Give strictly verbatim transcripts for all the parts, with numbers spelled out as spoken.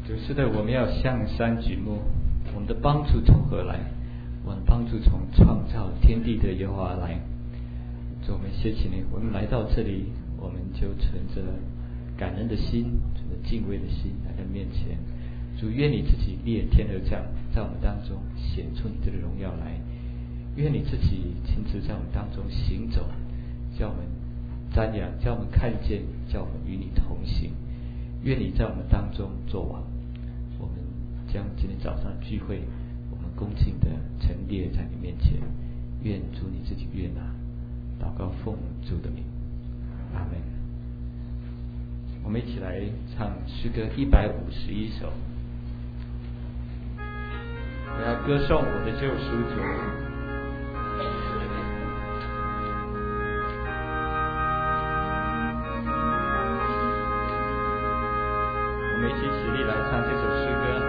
主是的，我们要向山举目，我们的帮助从何来？我们的帮助从创造天地的耶和华来。主，我们谢谢你，我们来到这里，我们就存着感恩的心，存着敬畏的心来到面前。主，愿你自己裂天而降，在我们当中显出你这个荣耀来。愿你自己亲自在我们当中行走，叫我们瞻仰，叫我们看见，叫我们与你同行。愿你在我们当中作王。我们将今天早上的聚会，我们恭敬的陈列在你面前。愿主你自己悦纳。祷告奉主的名，阿门。我们一起来唱诗歌一百五十一首。我要歌颂我的救赎主。我们一起起立来唱这首诗歌。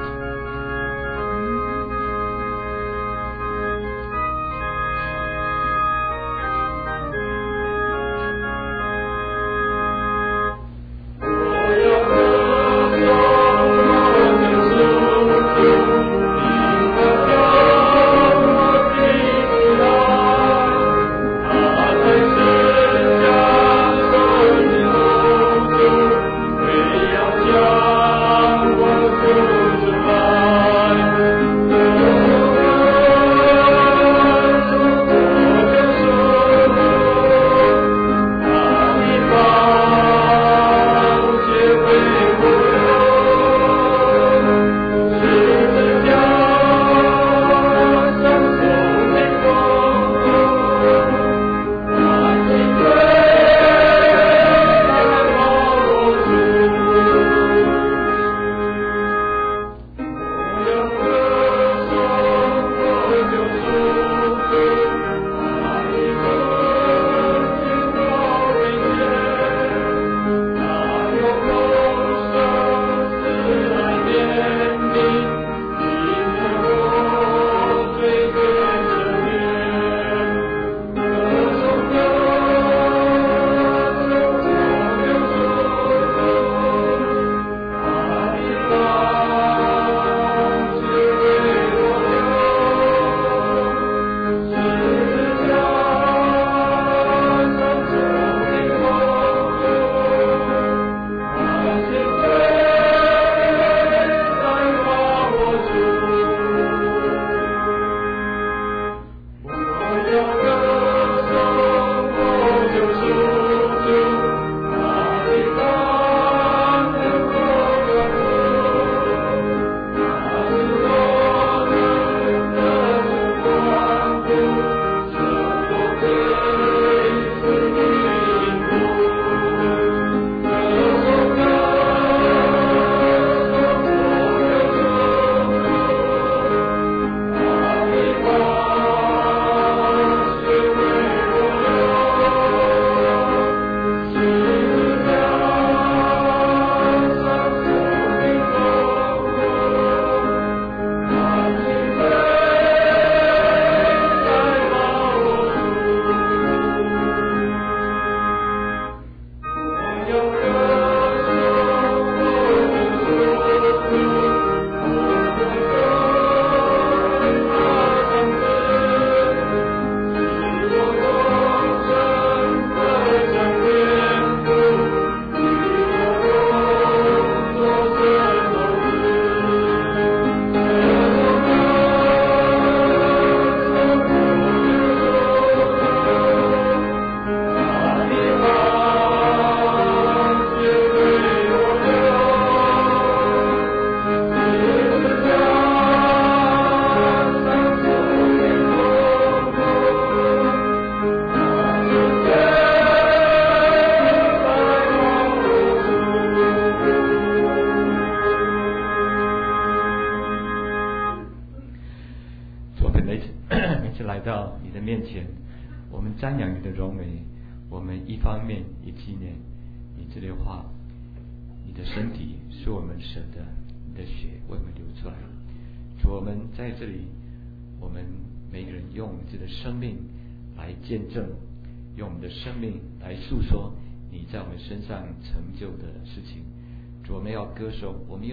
瞻仰你的荣美，我们一方面也纪念你这类话，你的身体是我们舍的，你的血为我们流出来。主，我们在这里，我们每个人用我们自己的生命来见证，用我们的生命来诉说你在我们身上成就的事情。主，我们要歌颂，我们用我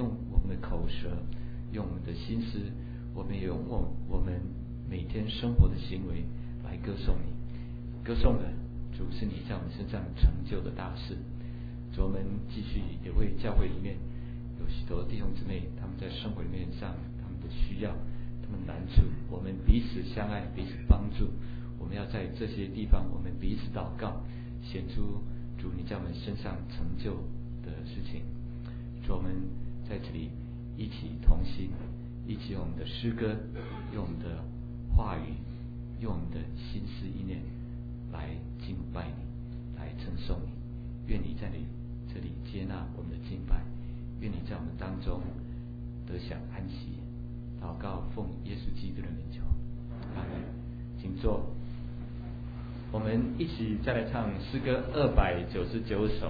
的口舌，用我们的心思，我们也用我我们每天生活的行为来歌颂你。歌颂的主是你在我们身上成就的大事。主，我们继续也为教会里面有许多弟兄姊妹，他们在生活里面上他们的需要，他们难处，我们彼此相爱，彼此帮助。我们要在这些地方，我们彼此祷告，显出主你在我们身上成就的事情。主，我们在这里一起同心，一起用我们的诗歌，用我们的话语，用我们的心思意念来敬拜你，来称颂你。愿你在你这里接纳我们的敬拜，愿你在我们当中得享安息。祷告奉耶稣基督的名求，阿门。请坐。我们一起再来唱诗歌二百九十九首。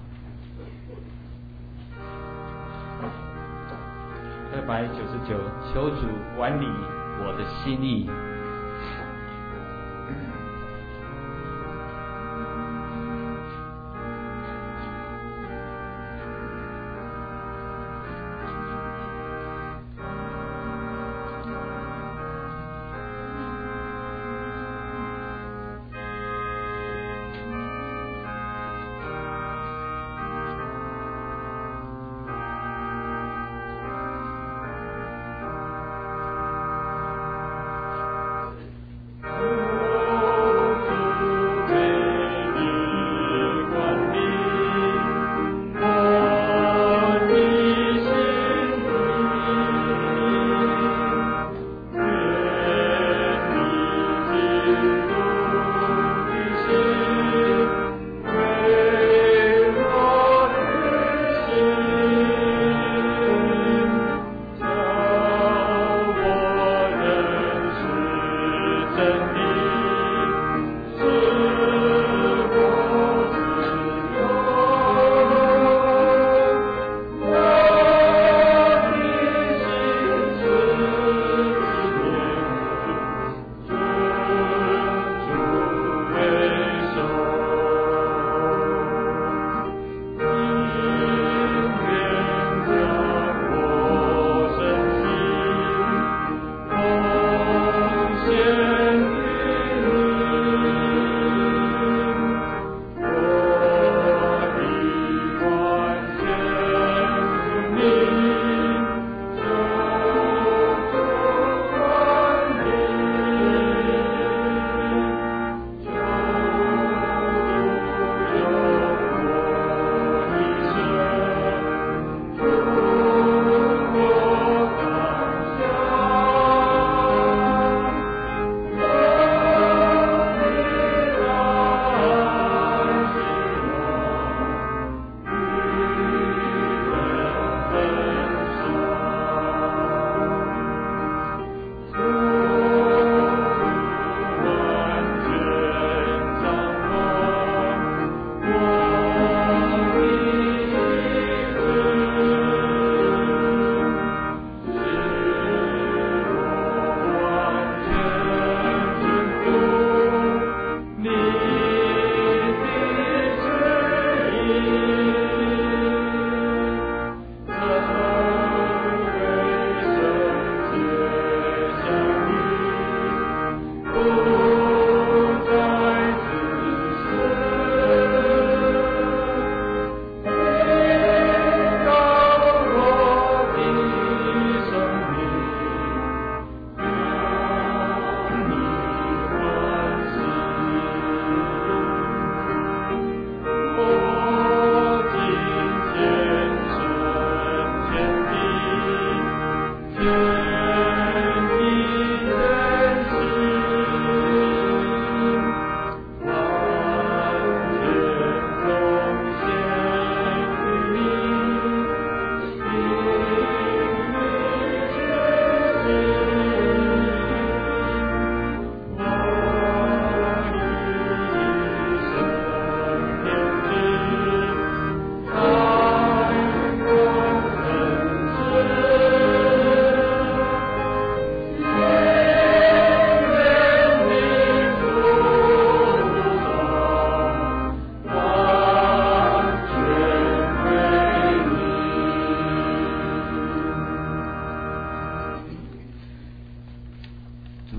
二百九十九，求主管理我的心意。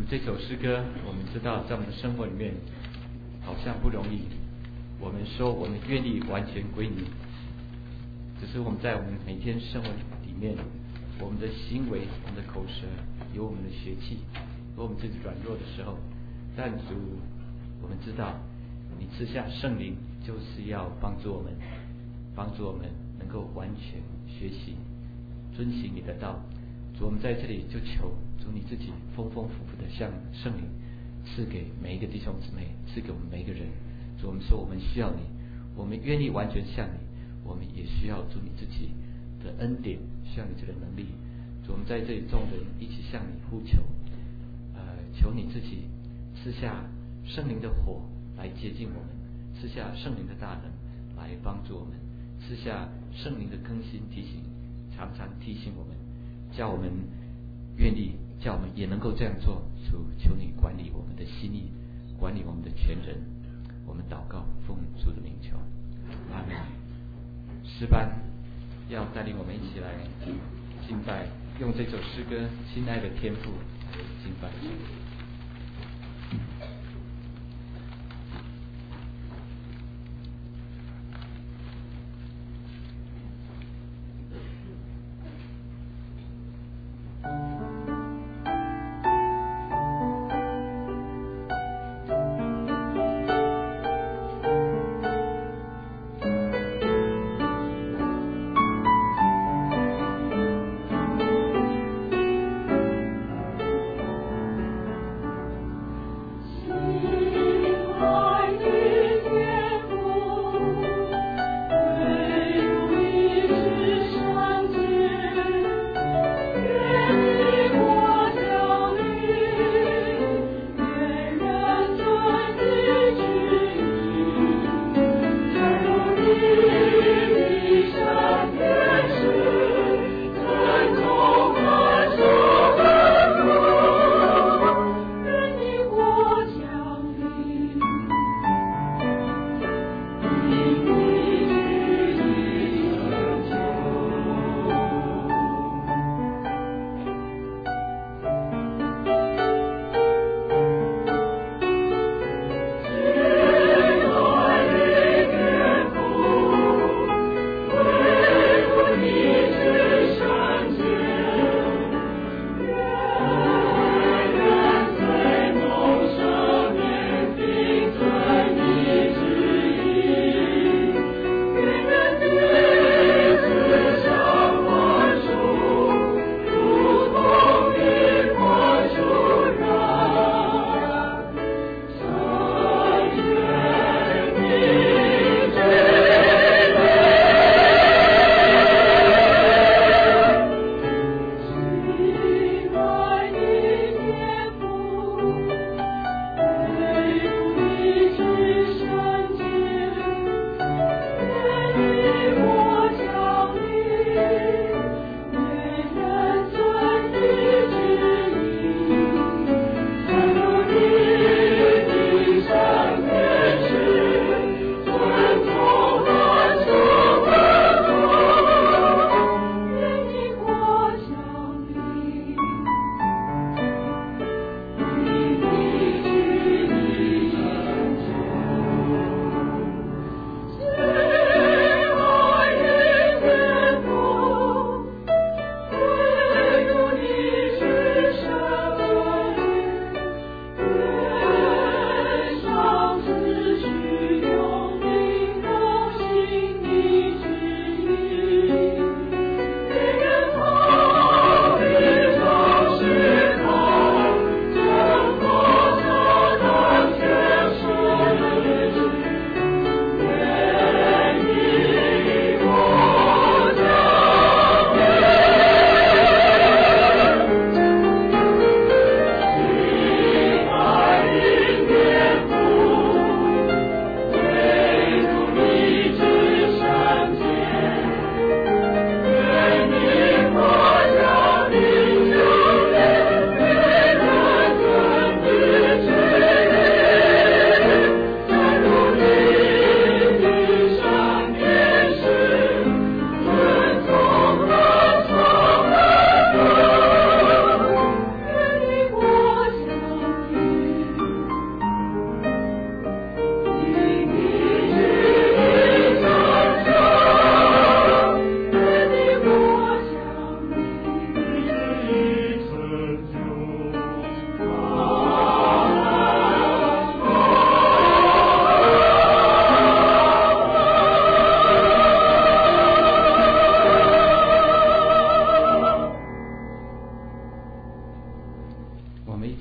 这首诗歌，我们知道在我们的生活里面好像不容易。我们说我们愿意完全归你，只是我们在我们每天生活里面，我们的行为、我们的口舌，有我们的血气，有我们自己软弱的时候。但主，我们知道你赐下圣灵，就是要帮助我们，帮助我们能够完全学习遵行你的道。主，我们在这里就求主你自己丰丰富富的向圣灵赐给每一个弟兄姊妹，赐给我们每一个人。主，我们说我们需要你，我们愿意完全向你，我们也需要主你自己的恩典，需要你这个能力。主，我们在这里众人一起向你呼求，呃，求你自己赐下圣灵的火来接近我们，赐下圣灵的大能来帮助我们，赐下圣灵的更新提醒，常常提醒我们，叫我们愿意，叫我们也能够这样做。主，求你管理我们的心意，管理我们的全人。我们祷告，奉主的名求，阿门。诗班要带领我们一起来敬拜，用这首诗歌《亲爱的天父》来敬拜。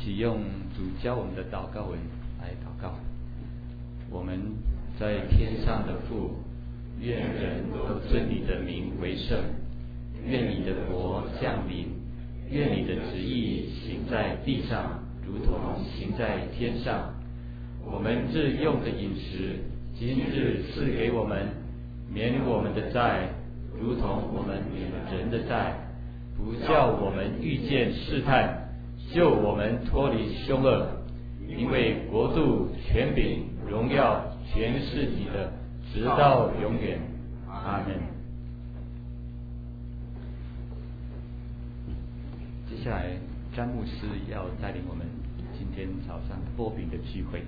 起用主教我们的祷告文来祷告。我们在天上的父，愿人都尊你的名为圣，愿你的国降临，愿你的旨意行在地上，如同行在天上。我们日用的饮食，今日赐给我们，免我们的债，如同我们免人的债，不叫我们遇见试探，救我们脱离凶恶。因为国度、权柄、荣耀，全是你的，直到永远。阿门。接下来，詹牧师要带领我们今天早上擘饼的聚会。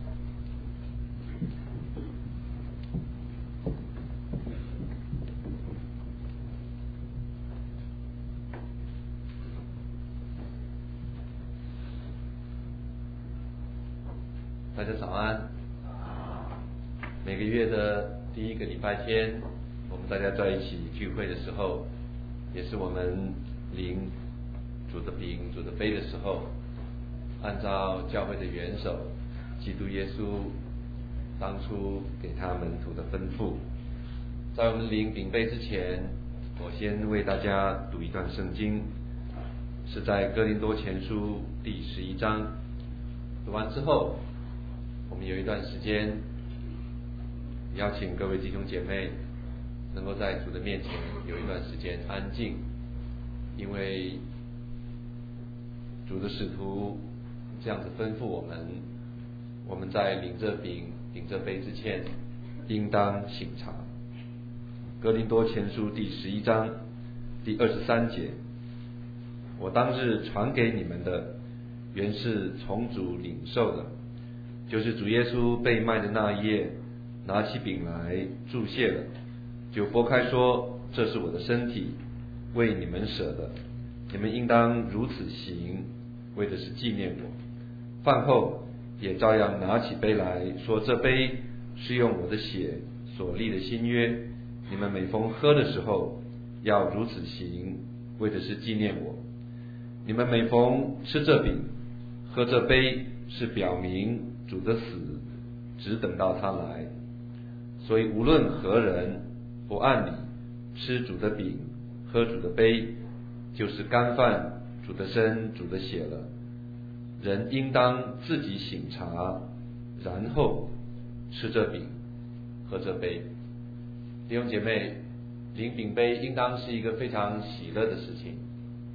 大家早安。每个月的第一个礼拜天，我们大家在一起聚会的时候，也是我们领主的饼、主的杯的时候，按照教会的元首基督耶稣当初给他门徒的吩咐，在我们领饼杯之前，我先为大家读一段圣经，是在哥林多前书第十一章。读完之后，我们有一段时间邀请各位弟兄姐妹能够在主的面前有一段时间安静，因为主的使徒这样子吩咐我们，我们在领这饼领这杯之前应当省察。哥林多前书第十一章第二十三节，我当日传给你们的，原是从主领受的，就是主耶稣被卖的那一夜，拿起饼来祝谢了，就拨开说，这是我的身体，为你们舍的，你们应当如此行，为的是纪念我。饭后也照样拿起杯来说，这杯是用我的血所立的新约，你们每逢喝的时候要如此行，为的是纪念我。你们每逢吃这饼喝这杯，是表明主的死只等到他来。所以无论何人不按理吃主的饼喝主的杯，就是干犯主的身主的血了。人应当自己省察，然后吃这饼喝这杯。弟兄姐妹，领饼杯应当是一个非常喜乐的事情。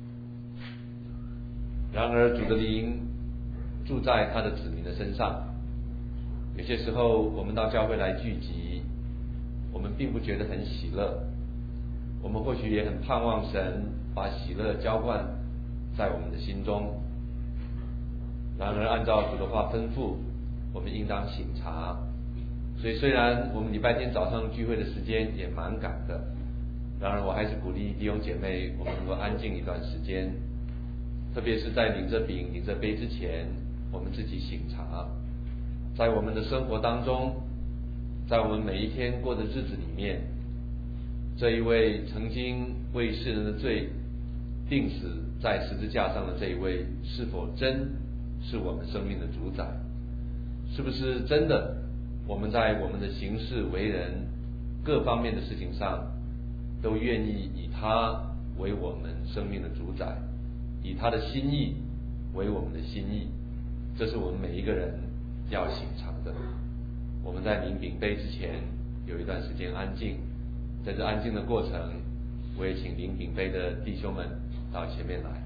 然而主的灵住在他的子民的身上，有些时候我们到教会来聚集，我们并不觉得很喜乐，我们或许也很盼望神把喜乐浇灌在我们的心中。然而按照主的话吩咐，我们应当省察。所以虽然我们礼拜天早上聚会的时间也蛮赶的，然而我还是鼓励弟兄姐妹，我们能够安静一段时间，特别是在领这饼领这杯之前，我们自己省察，在我们的生活当中，在我们每一天过的日子里面，这一位曾经为世人的罪钉死在十字架上的这一位，是否真是我们生命的主宰？是不是真的我们在我们的行事为人各方面的事情上都愿意以他为我们生命的主宰，以他的心意为我们的心意？这是我们每一个人要省察的。我们在领饼杯之前有一段时间安静，在这安静的过程，我也请领饼杯的弟兄们到前面来。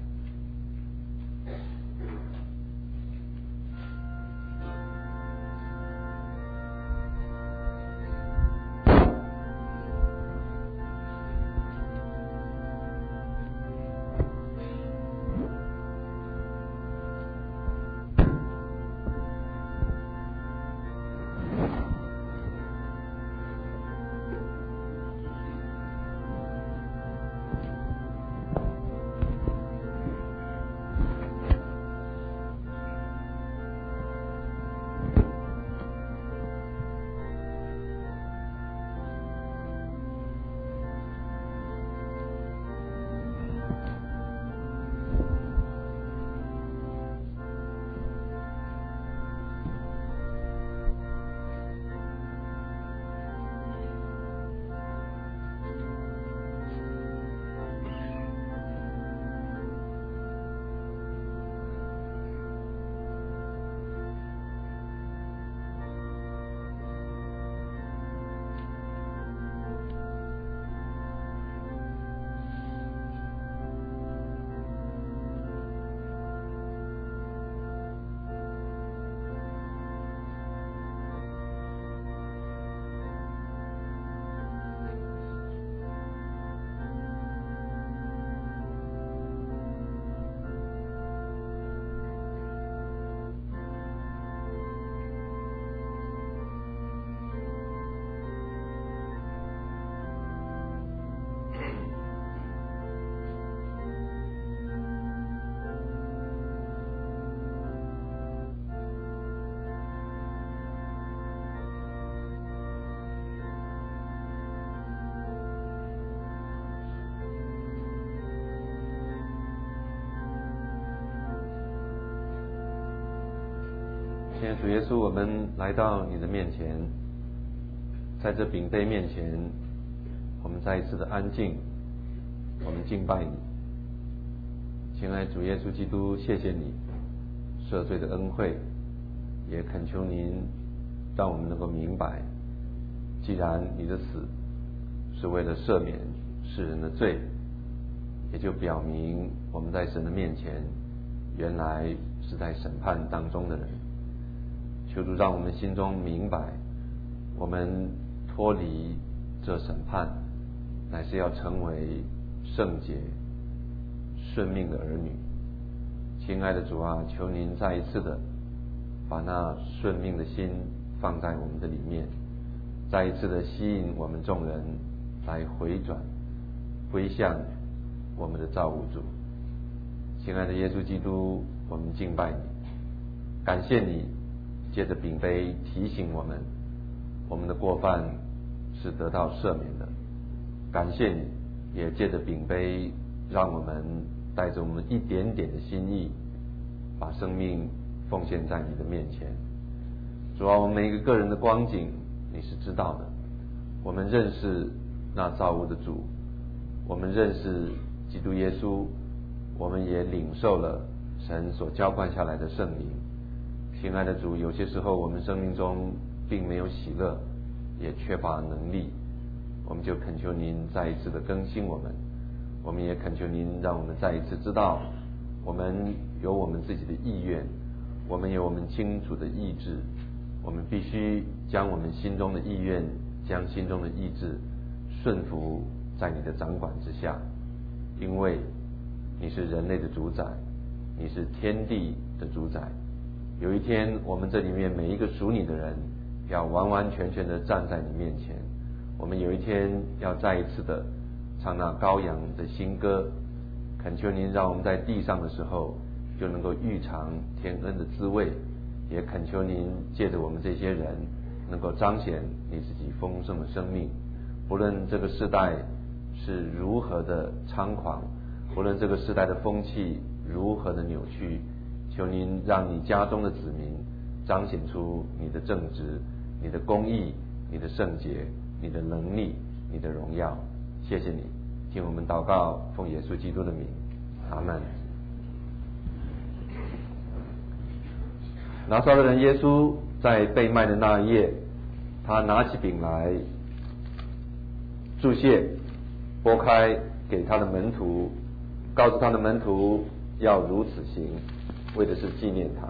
亲爱的主耶稣，我们来到你的面前，在这饼杯面前，我们再一次的安静，我们敬拜你。亲爱的主耶稣基督，谢谢你赦罪的恩惠，也恳求您让我们能够明白，既然你的死是为了赦免世人的罪，也就表明我们在神的面前原来是在审判当中的人。求主让我们心中明白，我们脱离这审判，乃是要成为圣洁顺命的儿女。亲爱的主啊，求您再一次的把那顺命的心放在我们的里面，再一次的吸引我们众人来回转归向我们的造物主。亲爱的耶稣基督，我们敬拜你，感谢你借着饼杯提醒我们，我们的过犯是得到赦免的。感谢你也借着饼杯让我们带着我们一点点的心意，把生命奉献在你的面前。主啊，我们每一个个人的光景你是知道的，我们认识那造物的主，我们认识基督耶稣，我们也领受了神所浇灌下来的圣灵。亲爱的主，有些时候我们生命中并没有喜乐，也缺乏能力，我们就恳求您再一次的更新我们。我们也恳求您让我们再一次知道，我们有我们自己的意愿，我们有我们清楚的意志，我们必须将我们心中的意愿，将心中的意志顺服在你的掌管之下。因为你是人类的主宰，你是天地的主宰。有一天我们这里面每一个属你的人要完完全全的站在你面前，我们有一天要再一次的唱那羔羊的新歌。恳求您让我们在地上的时候就能够预尝天恩的滋味，也恳求您借着我们这些人能够彰显你自己丰盛的生命。不论这个世代是如何的猖狂，不论这个世代的风气如何的扭曲，求您让你家中的子民彰显出你的正直，你的公义，你的圣洁，你的能力，你的荣耀。谢谢你，听我们祷告，奉耶稣基督的名，阿们。拿撒勒人耶稣在被卖的那一夜，他拿起饼来祝谢，拨开给他的门徒，告诉他的门徒要如此行，为的是纪念他。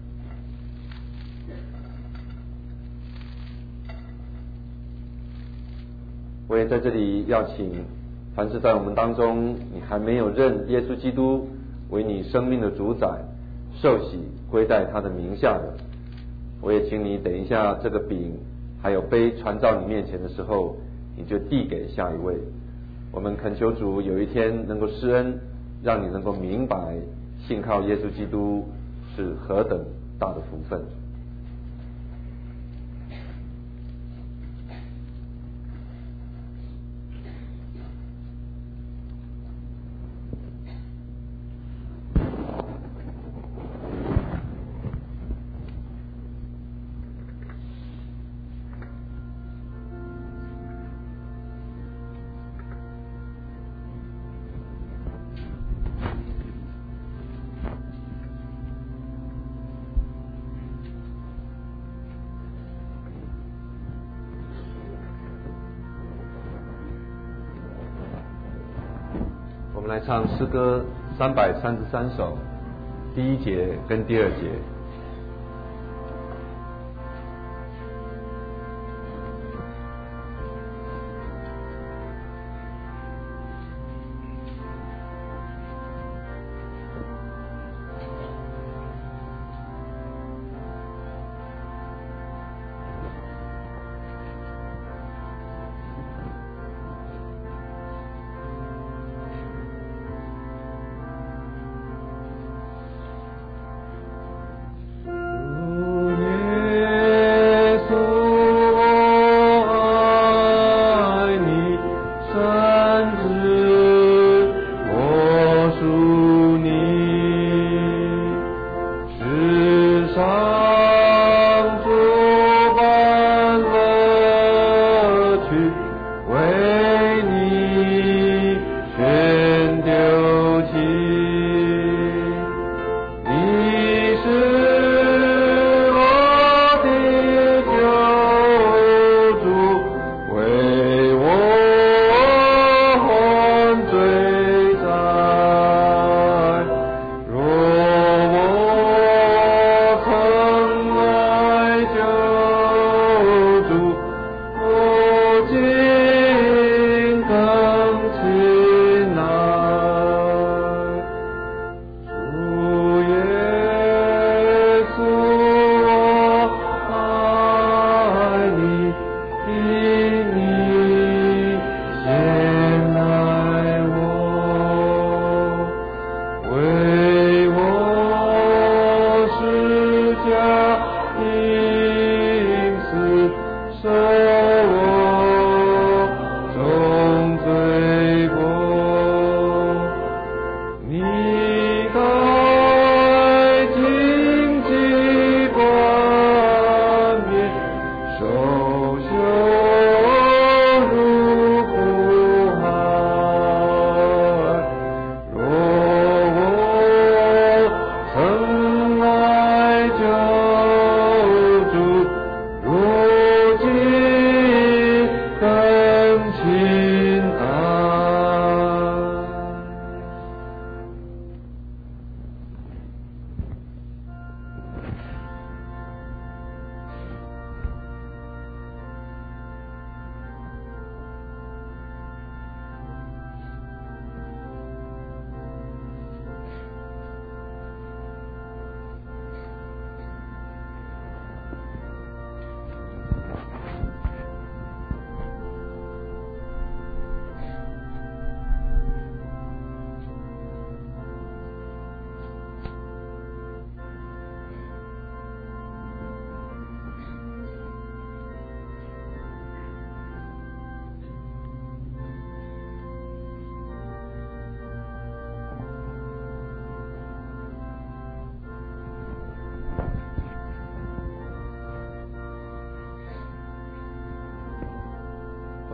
我也在这里要请凡是在我们当中你还没有认耶稣基督为你生命的主宰，受洗归在他的名下的，我也请你等一下这个饼还有杯传到你面前的时候，你就递给下一位。我们恳求主有一天能够施恩，让你能够明白信靠耶稣基督是何等大的福分。我们来唱诗歌三百三十三首，第一节跟第二节。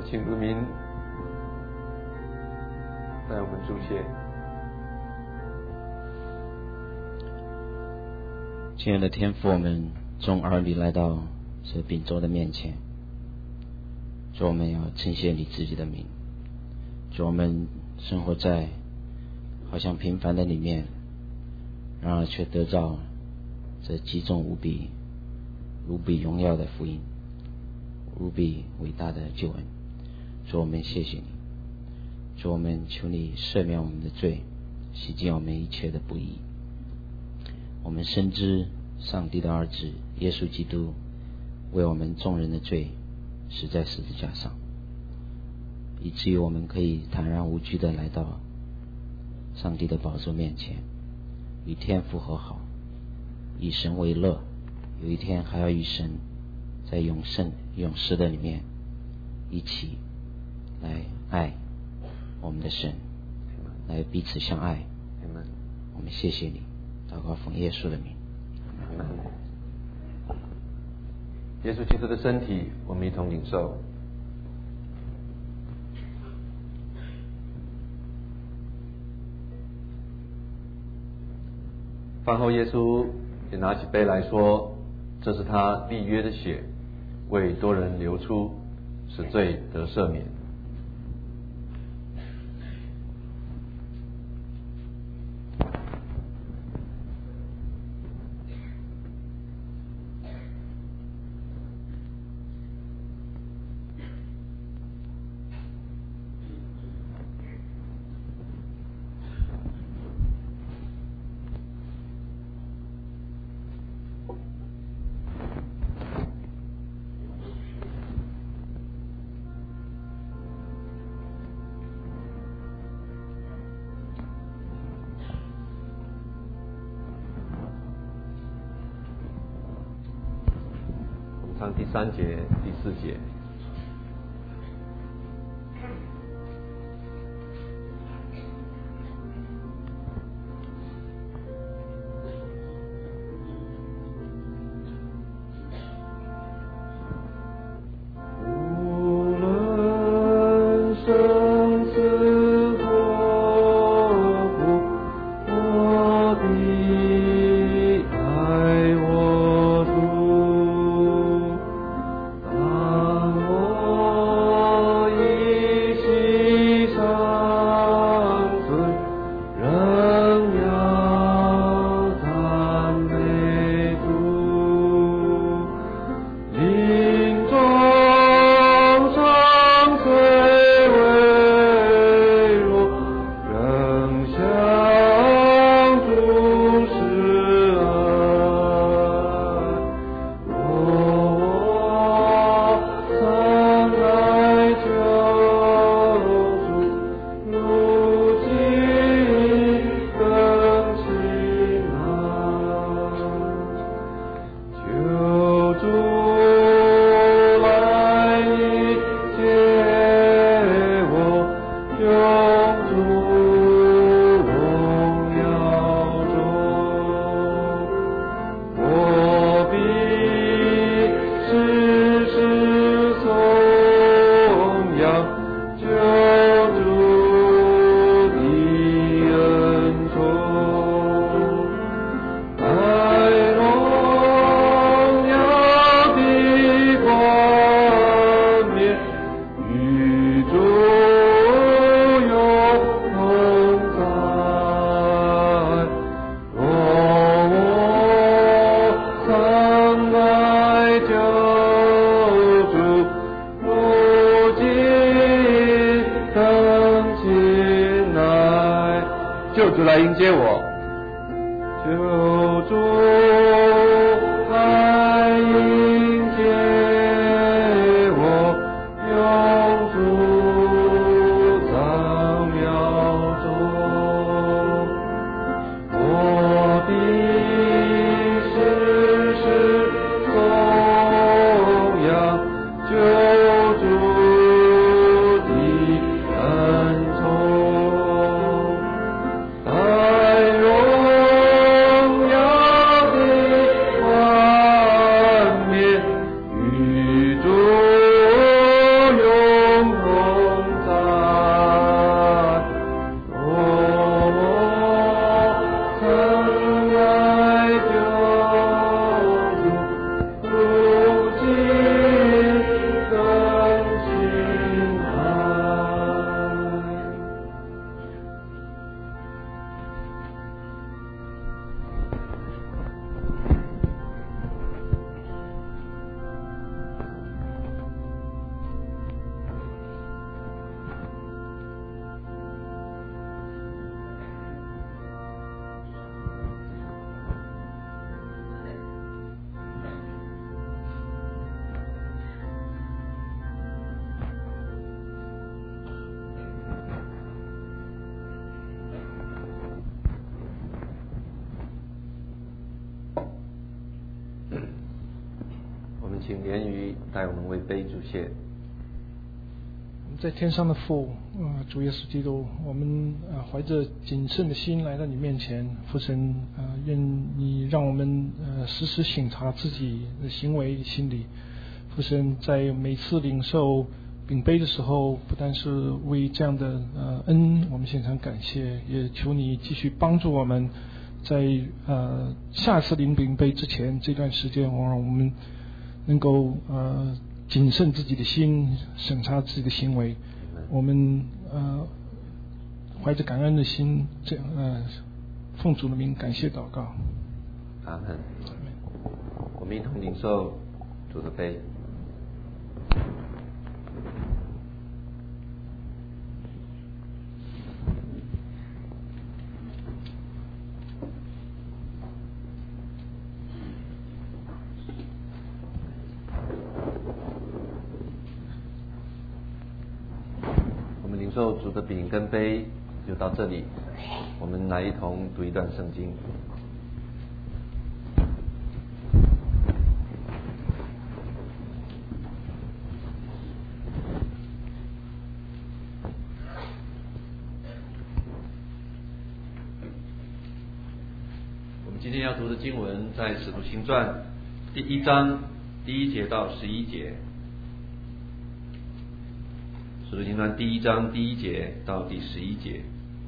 请如民带我们祝谢。 亲爱的天父，我们众儿女来到这秉州的面前，主，我们要称谢你自己的名。主，我们生活在好像平凡的里面，然而却得到这极重无比无比荣耀的福音，无比伟大的救恩。主，我们谢谢你。主，我们求你赦免我们的罪，洗净我们一切的不义。我们深知上帝的儿子耶稣基督为我们众人的罪死在十字架上，以至于我们可以坦然无惧地来到上帝的宝座面前，与天父和好，以神为乐，有一天还要与神在永生永世的里面一起来爱我们的神，来彼此相爱。我们谢谢你，祷告奉耶稣的名。 耶稣基督的身体，我们一同领受。饭后，耶稣也拿起杯来说：“这是他立约的血，为多人流出，使罪得赦免。”唱第三节、第四节。救主来迎接我，救主来迎接我，永驻在庙中，我必时时颂扬救主的恩宠。在荣耀的请连于带我们为杯祝谢。 在天上的父，呃，主耶稣基督，我们呃怀着谨慎的心来到你面前，父神，呃，愿你让我们呃时时省察自己的行为心理。父神，在每次领受饼杯的时候，不但是为这样的呃恩，我们献上感谢，也求你继续帮助我们，在呃下次领饼杯之前这段时间，让我们能够呃。谨慎自己的心，审查自己的行为。我们呃怀着感恩的心，这样呃奉主的名感谢祷告。 阿门。我们一同领受主的杯。受主的饼跟杯就到这里，我们来一同读一段圣经。我们今天要读的经文在《使徒行传》第一章第一节到十一节。使徒行传第一章第一节到第十一节。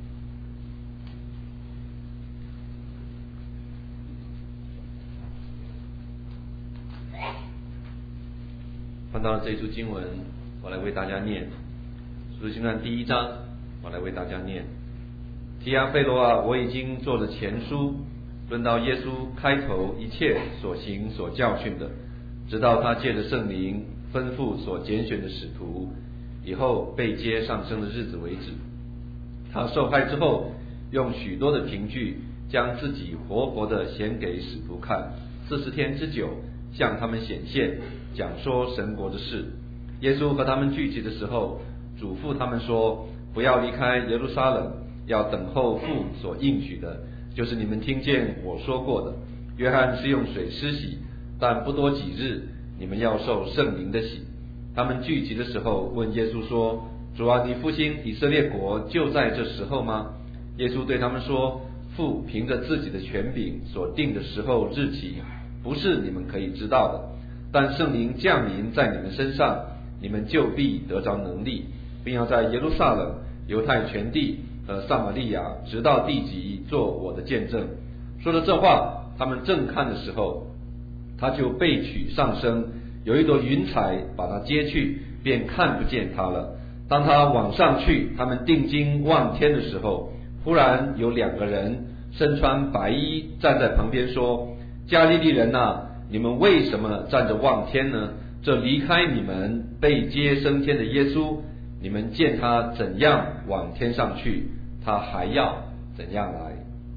看到了这一处经文，我来为大家念。使徒行传第一章，我来为大家念。提阿非罗啊，我已经做了前书，论到耶稣开头一切所行所教训的，直到他借着圣灵吩咐所拣选的使徒，以后被接上升的日子为止。他受害之后，用许多的凭据将自己活活的显给使徒看，四十天之久，向他们显现，讲说神国的事。耶稣和他们聚集的时候，嘱咐他们说，不要离开耶路撒冷，要等候父所应许的，就是你们听见我说过的。约翰是用水施洗，但不多几日，你们要受圣灵的洗。他们聚集的时候，问耶稣说，主啊，你复兴以色列国就在这时候吗？耶稣对他们说，父凭着自己的权柄所定的时候日期，不是你们可以知道的。但圣灵降临在你们身上，你们就必得着能力，并要在耶路撒冷、犹太全地和撒玛利亚直到地极做我的见证。说了这话，他们正看的时候，他就被取上升，有一朵云彩把他接去，便看不见他了。当他往上去，他们定睛望天的时候，忽然有两个人身穿白衣站在旁边说，加利利人啊，你们为什么站着望天呢？这离开你们被接升天的耶稣，你们见他怎样往天上去，他还要怎样来。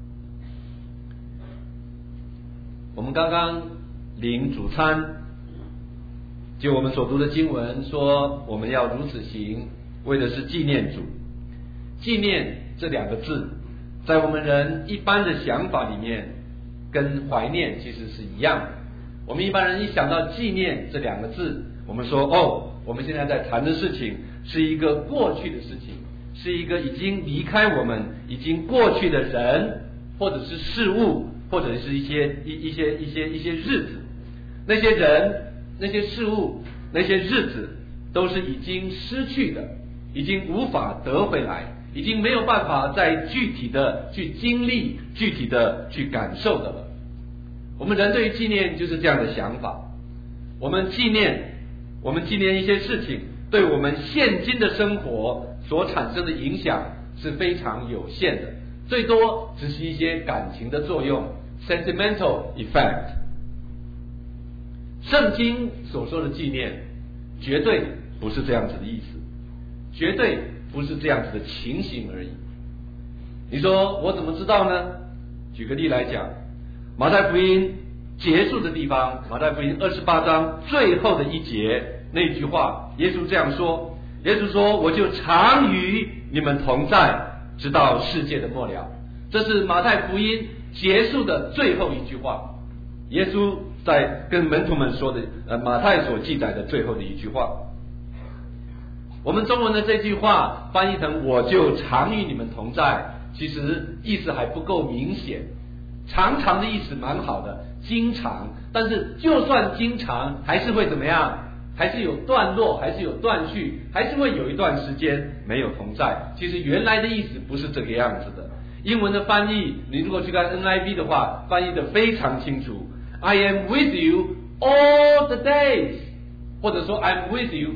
我们刚刚领主餐，就我们所读的经文说，我们要如此行，为的是纪念主。纪念这两个字，在我们人一般的想法里面，跟怀念其实是一样的。我们一般人一想到纪念这两个字，我们说哦，我们现在在谈的事情是一个过去的事情，是一个已经离开我们、已经过去的人，或者是事物，或者是一些一一些一些一些日子。那些人、那些事物、那些日子，都是已经失去的，已经无法得回来，已经没有办法再具体的去经历、具体的去感受的了。我们人对于纪念就是这样的想法，我们纪念，我们纪念一些事情，对我们现今的生活所产生的影响是非常有限的，最多只是一些感情的作用 sentimental effect。 圣经所说的纪念绝对不是这样子的意思，绝对不是这样子的情形而已。你说我怎么知道呢？举个例来讲，马太福音结束的地方，马太福音二十八章最后的一节那句话，耶稣这样说，耶稣说，我就常与你们同在，直到世界的末了。这是马太福音结束的最后一句话。耶稣在跟门徒们说的，呃，马太所记载的最后的一句话。我们中文的这句话翻译成我就常与你们同在，其实意思还不够明显。常常的意思蛮好的，经常，但是就算经常还是会怎么样，还是有段落，还是有断续，还是会有一段时间没有同在。其实原来的意思不是这个样子的。英文的翻译，你如果去看 N I V 的话，翻译的非常清楚， I am with you all the days， 或者说 I'm with you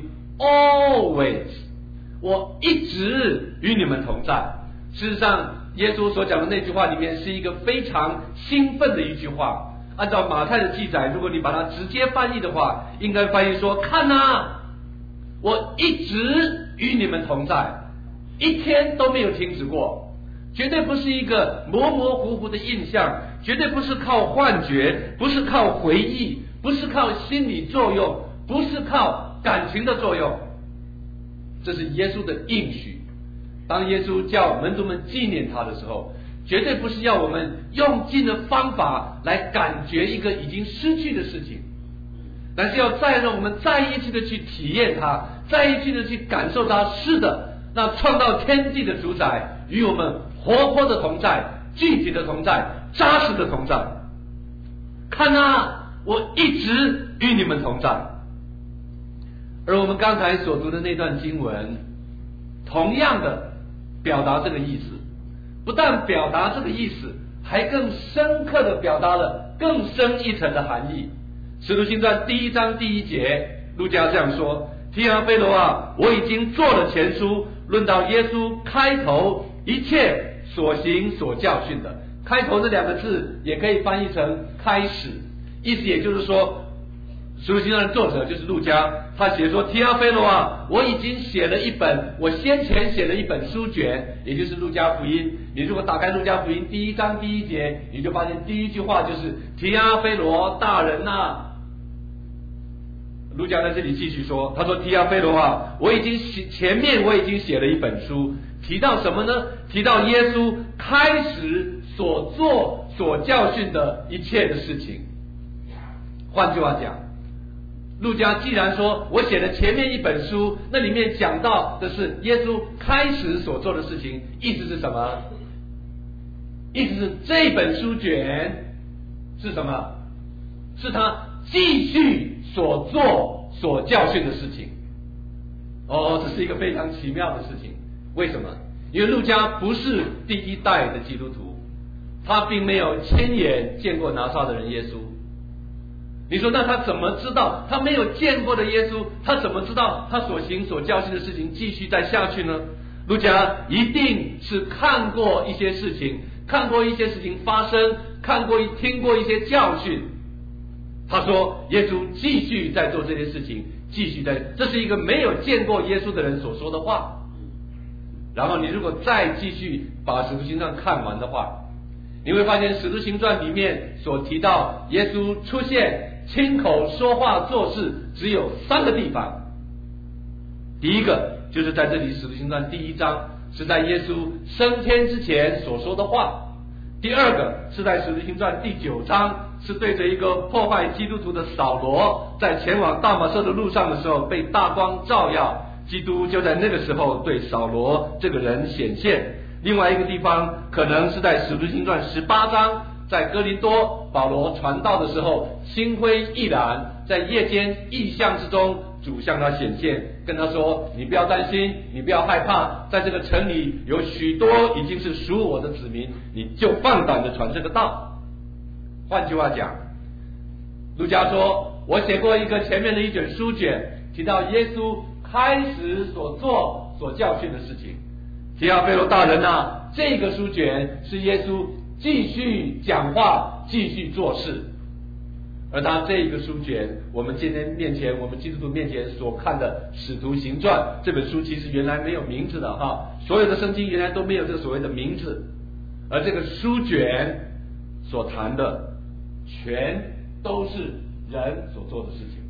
always， 我一直与你们同在。事实上耶稣所讲的那句话里面是一个非常兴奋的一句话，按照马太的记载，如果你把它直接翻译的话，应该翻译说，看啊，我一直与你们同在，一天都没有停止过，绝对不是一个模模糊糊的印象，绝对不是靠幻觉，不是靠回忆，不是靠心理作用，不是靠感情的作用，这是耶稣的应许。当耶稣叫门徒们纪念他的时候，绝对不是要我们用尽了方法来感觉一个已经失去的事情，但是要再让我们再一次的去体验它，再一次的去感受它。是的，那创造天地的主宰与我们活泼的同在，具体的同在，扎实的同在。看啊，我一直与你们同在。而我们刚才所读的那段经文，同样的表达这个意思，不但表达这个意思，还更深刻的表达了更深一层的含义。使徒行传第一章第一节，路加这样说：提阿非罗啊，我已经做了前书，论到耶稣开头一切所行所教训的。开头这两个字也可以翻译成开始，意思也就是说，使徒行传的作者就是路加，他写说：提阿非罗啊，我已经写了一本，我先前写了一本书卷，也就是路加福音。你如果打开路加福音第一章第一节，你就发现第一句话就是提阿非罗大人啊。路加在这里继续说，他说：提阿非罗啊，我已经写前面我已经写了一本书，提到什么呢？提到耶稣开始所做所教训的一切的事情。换句话讲，路加既然说我写了前面一本书，那里面讲到的是耶稣开始所做的事情，意思是什么？意思是这本书卷是什么？是他继续所做所教训的事情。哦，这是一个非常奇妙的事情。为什么？因为路加不是第一代的基督徒，他并没有亲眼见过拿撒勒人耶稣。你说那他怎么知道？他没有见过的耶稣，他怎么知道他所行所教训的事情继续再下去呢？路加一定是看过一些事情，看过一些事情发生，看过听过一些教训。他说耶稣继续在做这些事情，继续在，这是一个没有见过耶稣的人所说的话。然后你如果再继续把使徒行传看完的话，你会发现使徒行传里面所提到耶稣出现亲口说话做事只有三个地方。第一个就是在这里使徒行传第一章，是在耶稣升天之前所说的话。第二个是在使徒行传第九章，是对着一个破坏基督徒的扫罗，在前往大马色的路上的时候被大光照耀，基督就在那个时候对扫罗这个人显现。另外一个地方可能是在使徒行传十八章，在哥林多保罗传道的时候，心灰意懒，在夜间异象之中，主向他显现，跟他说：你不要担心，你不要害怕，在这个城里有许多已经是属我的子民，你就放胆的传这个道。换句话讲，路加说我写过一个前面的一卷书卷，提到耶稣开始所做所教训的事情。提阿非罗大人啊，这个书卷是耶稣继续讲话继续做事。而他这一个书卷，我们今天面前我们基督徒面前所看的使徒行传这本书，其实原来没有名字的哈，所有的圣经原来都没有这所谓的名字。而这个书卷所谈的全都是人所做的事情。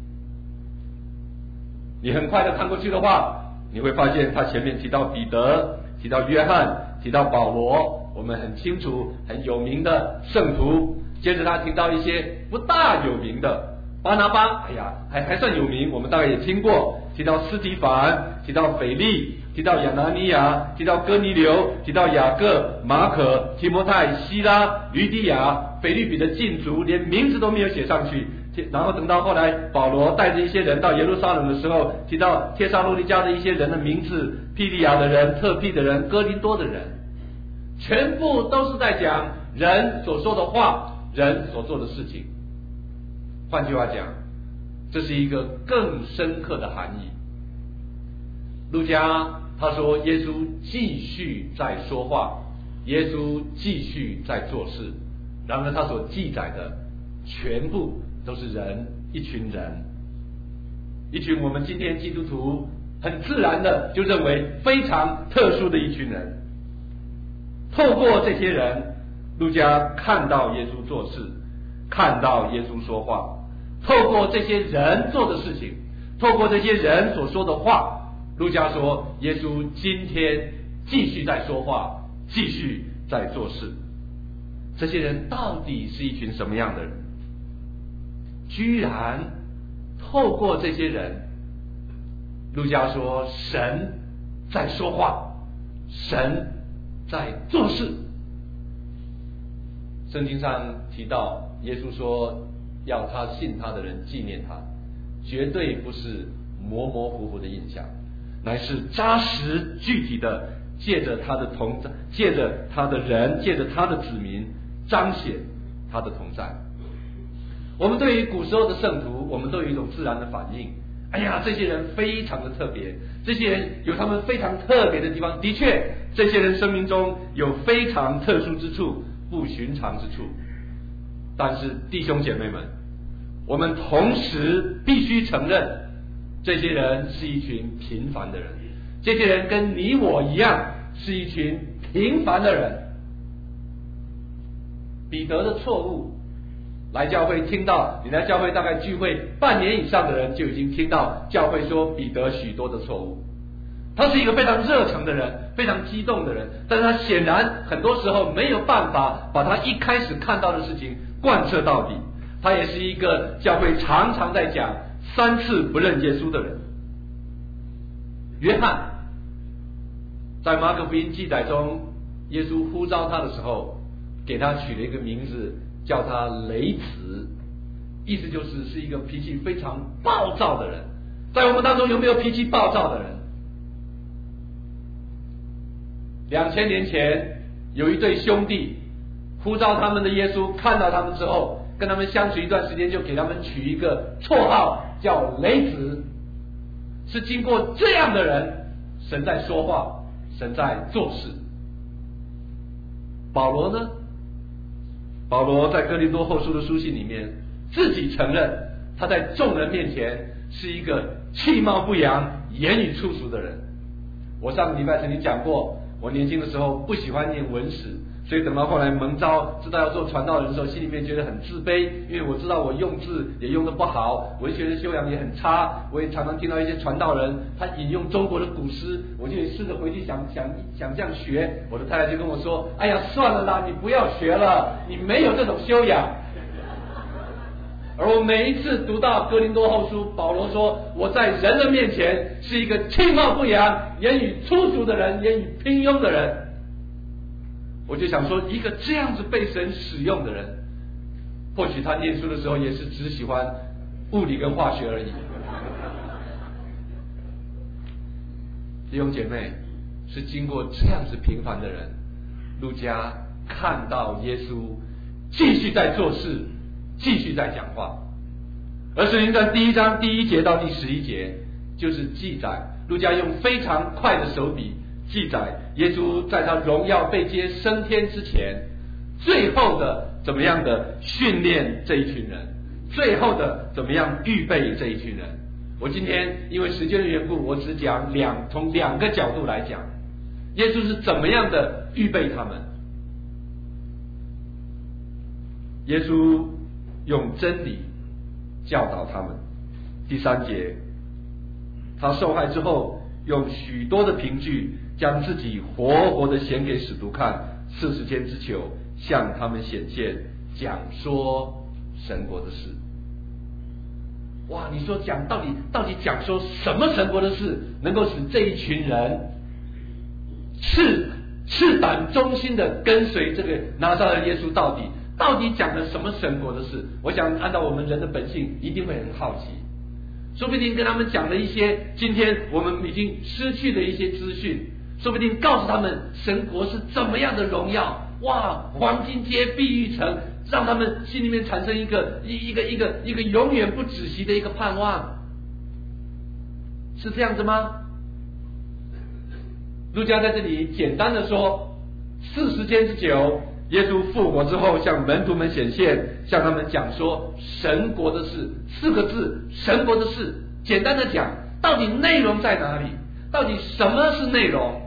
你很快的看过去的话，你会发现他前面提到彼得，提到约翰，提到保罗，我们很清楚很有名的圣徒， 接着他提到一些不大有名的，巴拿巴，哎呀，还还算有名，我们大概也听过。提到司提反，提到腓利，提到亚拿尼亚，提到哥尼流，提到雅各、马可、提摩太、希拉、吕底亚、腓立比的禁足，连名字都没有写上去。然后等到后来保罗带着一些人到耶路撒冷的时候，提到帖撒罗尼迦的一些人的名字，庇利亚的人、特庇的人、哥林多的人，全部都是在讲人所说的话，人所做的事情。换句话讲，这是一个更深刻的含义。路加他说耶稣继续在说话，耶稣继续在做事，然而他所记载的全部都是人，一群人，一群我们今天基督徒很自然的就认为非常特殊的一群人。透过这些人，路加看到耶稣做事，看到耶稣说话，透过这些人做的事情，透过这些人所说的话，路加说耶稣今天继续在说话，继续在做事。这些人到底是一群什么样的人？居然透过这些人，路加说神在说话，神在做事。圣经上提到耶稣说要他信他的人纪念他，绝对不是模模糊糊的印象，乃是扎实具体的，借着他的同在，借着他的人，借着他的子民，彰显他的同在。我们对于古时候的圣徒，我们都有一种自然的反应，哎呀，这些人非常的特别，这些人有他们非常特别的地方，的确这些人生命中有非常特殊之处，不寻常之处。但是弟兄姐妹们，我们同时必须承认，这些人是一群平凡的人，这些人跟你我一样是一群平凡的人。彼得的错误，来教会听到，你来教会大概聚会半年以上的人就已经听到教会说彼得许多的错误。他是一个非常热诚的人，非常激动的人，但是他显然很多时候没有办法把他一开始看到的事情贯彻到底。他也是一个教会常常在讲三次不认耶稣的人。约翰在马可福音记载中，耶稣呼召他的时候，给他取了一个名字，叫他雷子，意思就是是一个脾气非常暴躁的人。在我们当中有没有脾气暴躁的人？两千年前有一对兄弟呼召他们的耶稣，看到他们之后，跟他们相处一段时间，就给他们取一个绰号叫雷子。是经过这样的人，神在说话，神在做事。保罗呢？保罗在哥林多后书的书信里面自己承认，他在众人面前是一个气貌不扬、言语粗俗的人。我上个礼拜曾经讲过，我年轻的时候不喜欢念文史，所以等到后来蒙召知道要做传道人的时候，心里面觉得很自卑，因为我知道我用字也用得不好，文学的修养也很差。我也常常听到一些传道人他引用中国的古诗，我就试着回去想想想这样学。我的太太就跟我说，哎呀算了啦，你不要学了，你没有这种修养。而我每一次读到哥林多后书，保罗说我在人的面前是一个气貌不扬、言语粗俗的人，言语平庸的人，我就想说，一个这样子被神使用的人，或许他念书的时候也是只喜欢物理跟化学而已。弟兄姐妹，是经过这样子平凡的人，路加看到耶稣继续在做事，继续在讲话。而圣经在第一章第一节到第十一节，就是记载路加用非常快的手笔记载耶稣在他荣耀被接升天之前，最后的怎么样的训练这一群人，最后的怎么样预备这一群人。我今天因为时间的缘故，我只讲两从两个角度来讲，耶稣是怎么样的预备他们。耶稣用真理教导他们。第三节，他受害之后，用许多的凭据将自己活活的显给使徒看，四十天之久向他们显现， 讲说神国的事。哇，你说讲到底到底讲说什么神国的事，能够使这一群人赤赤胆忠心的跟随这个拿撒勒耶稣到底？到底讲了什么神国的事？我想按照我们人的本性，一定会很好奇。说不定跟他们讲了一些今天我们已经失去的一些资讯，说不定告诉他们神国是怎么样的荣耀。哇，黄金街、碧玉城，让他们心里面产生一个一一个一个一个永远不止息的一个盼望，是这样子吗？路加在这里简单的说，四十天之久，耶稣复活之后向门徒们显现，向他们讲说神国的事，四个字，神国的事。简单的讲，到底内容在哪里？到底什么是内容？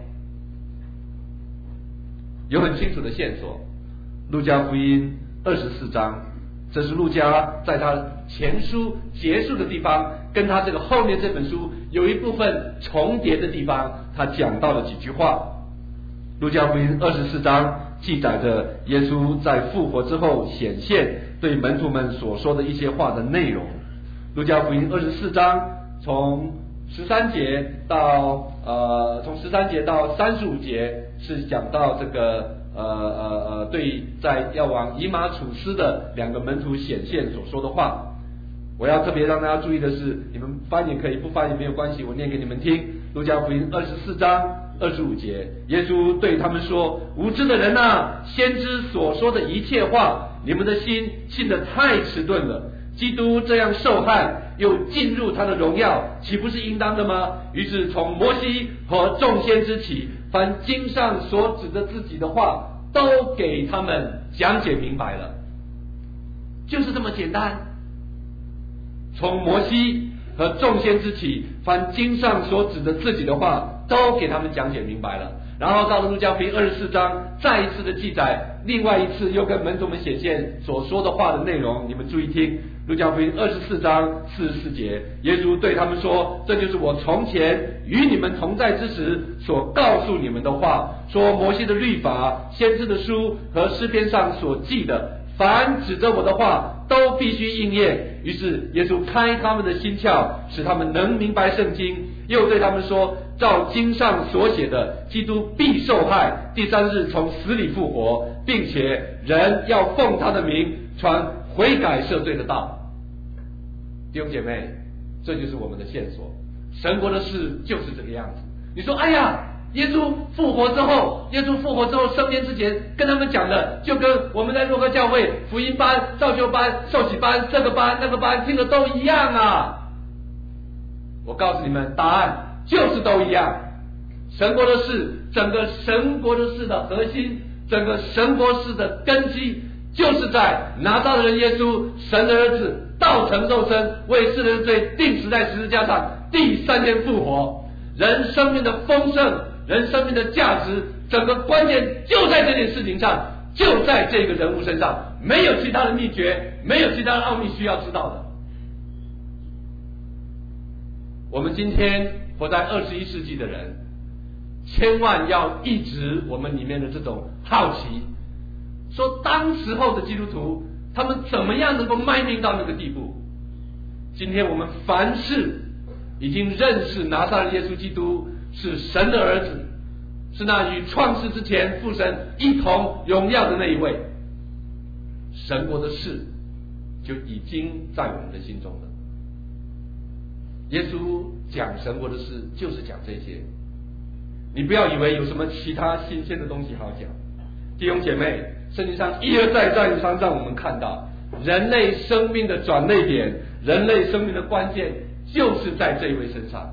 有很清楚的线索。路加福音二十四章，这是路加在他前书结束的地方，跟他这个后面这本书有一部分重叠的地方，他讲到了几句话。路加福音二十四章记载着耶稣在复活之后显现对门徒们所说的一些话的内容。路加福音二十四章从十三节到呃从十三节到三十五节是讲到这个呃呃呃对在要往以马处斯的两个门徒显现所说的话。我要特别让大家注意的是，你们翻译可以，不翻译没有关系，我念给你们听。路加福音二十四章二十五节，耶稣对他们说：无知的人啊，先知所说的一切话，你们的心信得太迟钝了。基督这样受害，又进入他的荣耀，岂不是应当的吗？于是从摩西和众先知起，凡经上所指着自己的话，都给他们讲解明白了。就是这么简单。从摩西和众先知起，凡经上所指的自己的话，都给他们讲解明白了。然后到了路加福音二十四章，再一次的记载，另外一次又跟门徒们显现所说的话的内容，你们注意听。路加福音二十四章四十四节，耶稣对他们说：这就是我从前与你们同在之时所告诉你们的话，说摩西的律法、先知的书和诗篇上所记的，凡指着我的话，都必须应验。于是耶稣开他们的心窍，使他们能明白圣经，又对他们说：照经上所写的，基督必受害，第三日从死里复活，并且人要奉他的名传悔改赦罪的道。弟兄姐妹，这就是我们的线索。神国的事就是这个样子。你说，哎呀，耶稣复活之后，耶稣复活之后升天之前跟他们讲的，就跟我们在若歌教会福音班、造就班、受洗班，这个班那个班听的都一样啊。我告诉你们，答案就是都一样。神国的事，整个神国的事的核心，整个神国事的根基，就是在拿撒勒人耶稣，神的儿子，道成肉身，为世人的罪钉死在十字架上，第三天复活。人生命的丰盛，人生命的价值，整个关键就在这件事情上，就在这个人物身上，没有其他的秘诀，没有其他的奥秘需要知道的。我们今天活在二十一世纪的人，千万要抑制我们里面的这种好奇，说当时候的基督徒他们怎么样能够卖命到那个地步。今天我们凡事已经认识拿撒勒耶稣基督是神的儿子，是那与创世之前父神一同荣耀的那一位，神国的事就已经在我们的心中了。耶稣讲神国的事就是讲这些，你不要以为有什么其他新鲜的东西好讲。弟兄姐妹，圣经上一而再再三让我们看到，人类生命的转捩点，人类生命的关键就是在这一位身上。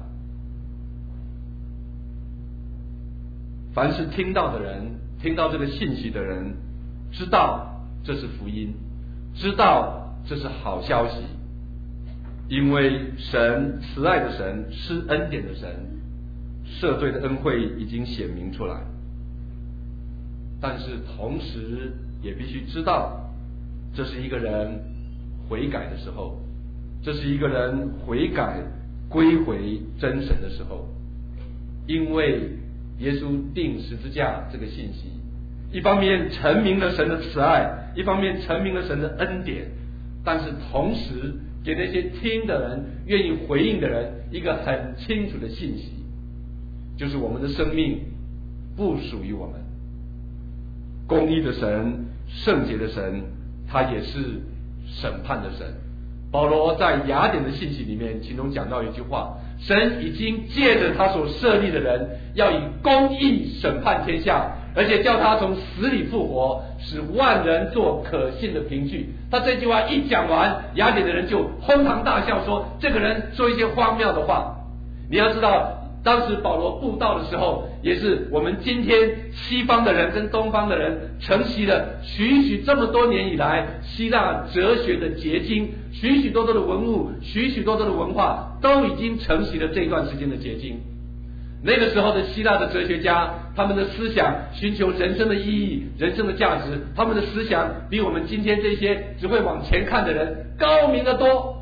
凡是听到的人，听到这个信息的人，知道这是福音，知道这是好消息，因为神慈爱的神，施恩典的神，赦罪的恩惠已经显明出来。但是同时也必须知道，这是一个人悔改的时候，这是一个人悔改归回真神的时候。因为耶稣钉十字架这个信息， 一方面陈明了神的慈爱，一方面陈明了神的恩典，但是同时给那些听的人、愿意回应的人一个很清楚的信息，就是我们的生命不属于我们。公义的神、圣洁的神，他也是审判的神。保罗在雅典的信息里面，其中讲到一句话：神已经借着他所设立的人，要以公义审判天下，而且叫他从死里复活，使万人做可信的凭据。他这句话一讲完，雅典的人就哄堂大笑，说这个人说一些荒谬的话。你要知道，当时保罗布道的时候，也是我们今天西方的人跟东方的人承袭了许许这么多年以来希腊哲学的结晶，许许多多的文物，许许多多的文化，都已经承袭了这一段时间的结晶。那个时候的希腊的哲学家，他们的思想寻求人生的意义、人生的价值，他们的思想比我们今天这些只会往前看的人高明得多。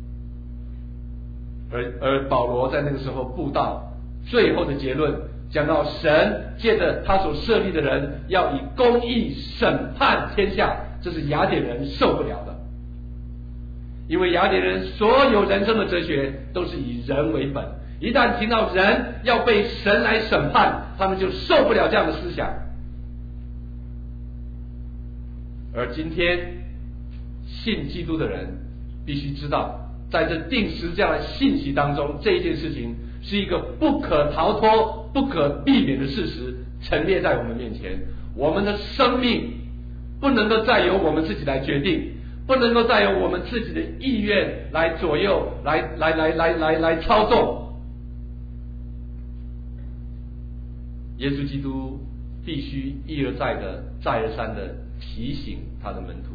而而保罗在那个时候布道，最后的结论讲到神借着他所设立的人，要以公义审判天下，这是雅典人受不了的。因为雅典人所有人生的哲学都是以人为本，一旦听到人要被神来审判，他们就受不了这样的思想。而今天信基督的人必须知道，在这定十字架的信息当中，这一件事情是一个不可逃脱、不可避免的事实，陈列在我们面前。我们的生命不能够再由我们自己来决定，不能够再由我们自己的意愿来左右、来来来来来来操纵。耶稣基督必须一而再的、再而三的提醒他的门徒，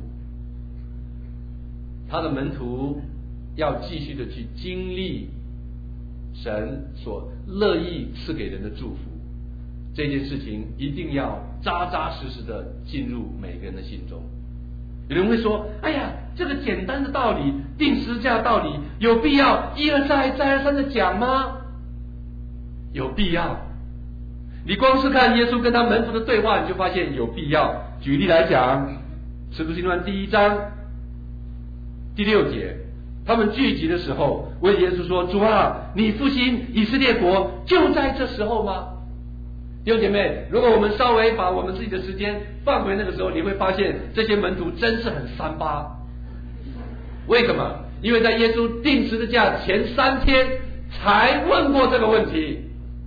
他的门徒要继续的去经历神所乐意赐给人的祝福，这件事情一定要扎扎实实的进入每个人的心中。有人会说，哎呀，这个简单的道理，定十字架的道理，有必要一而再再而三的讲吗？有必要。你光是看耶稣跟他门徒的对话，你就发现有必要。举例来讲，使徒行传第一章第六节，他们聚集的时候问耶稣说，主啊，你复兴以色列国就在这时候吗？弟兄姐妹，如果我们稍微把我们自己的时间放回那个时候，你会发现这些门徒真是很三八。为什么？因为在耶稣钉十字架前三天才问过这个问题。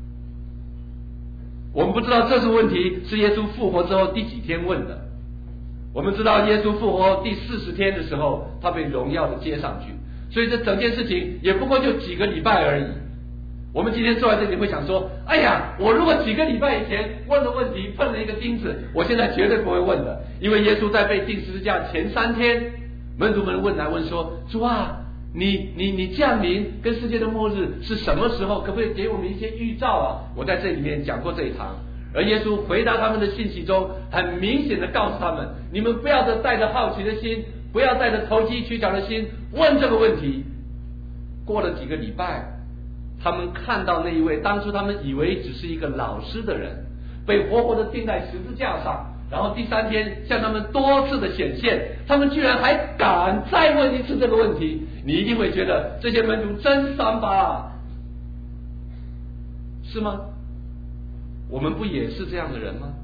我们不知道这是问题是耶稣复活之后第几天问的。我们知道耶稣复活第四十天的时候，他被荣耀的接上去，所以这整件事情也不过就几个礼拜而已。我们今天坐在这里会想说，哎呀，我如果几个礼拜以前问的问题碰了一个钉子，我现在绝对不会问的。因为耶稣在被钉十字架前三天，门徒们问来问说，主啊，你你你降临跟世界的末日是什么时候？可不可以给我们一些预兆啊？我在这里面讲过这一堂。而耶稣回答他们的信息中，很明显的告诉他们，你们不要带着好奇的心，不要带着投机取巧的心问这个问题。过了几个礼拜，他们看到那一位当初他们以为只是一个老师的人，被活活的钉在十字架上，然后第三天向他们多次的显现，他们居然还敢再问一次这个问题。你一定会觉得这些门徒真三八啊，是吗？我们不也是这样的人吗？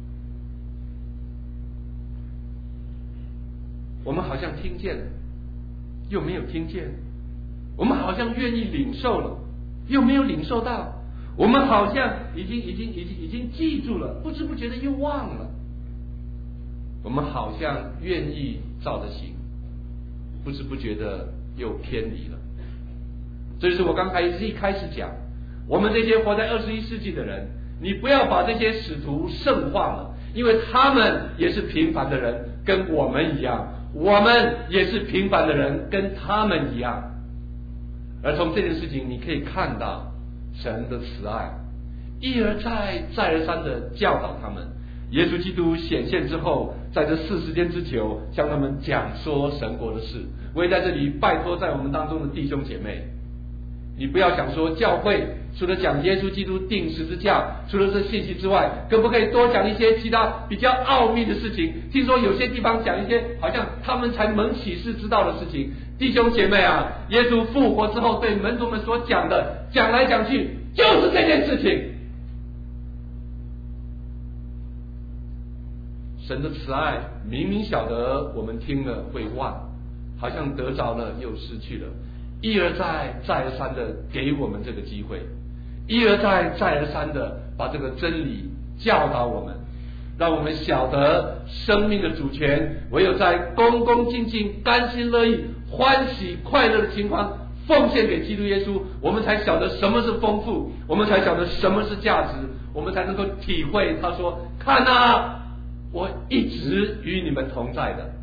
我们好像听见了，又没有听见；我们好像愿意领受了，又没有领受到；我们好像已经已经已经已经记住了，不知不觉的又忘了；我们好像愿意照着行，不知不觉的又偏离了。这就是我刚才一开始讲，我们这些活在二十一世纪的人，你不要把这些使徒圣化了，因为他们也是平凡的人，跟我们一样，我们也是平凡的人，跟他们一样。而从这件事情你可以看到神的慈爱，一而再再而三的教导他们。耶稣基督显现之后，在这四十天之久向他们讲说神国的事。我也在这里拜托在我们当中的弟兄姐妹， 你不要想说教会除了讲耶稣基督钉十字架，除了这信息之外，可不可以多讲一些其他比较奥秘的事情？听说有些地方讲一些好像他们才蒙启示知道的事情。弟兄姐妹啊，耶稣复活之后对门徒们所讲的，讲来讲去就是这件事情。神的慈爱明明晓得我们听了会忘，好像得着了又失去了，一而再再而三的给我们这个机会，一而再再而三的把这个真理教导我们，让我们晓得生命的主权唯有在恭恭敬敬、甘心乐意、欢喜快乐的情况奉献给基督耶稣，我们才晓得什么是丰富，我们才晓得什么是价值，我们才能够体会他说，看啊，我一直与你们同在的。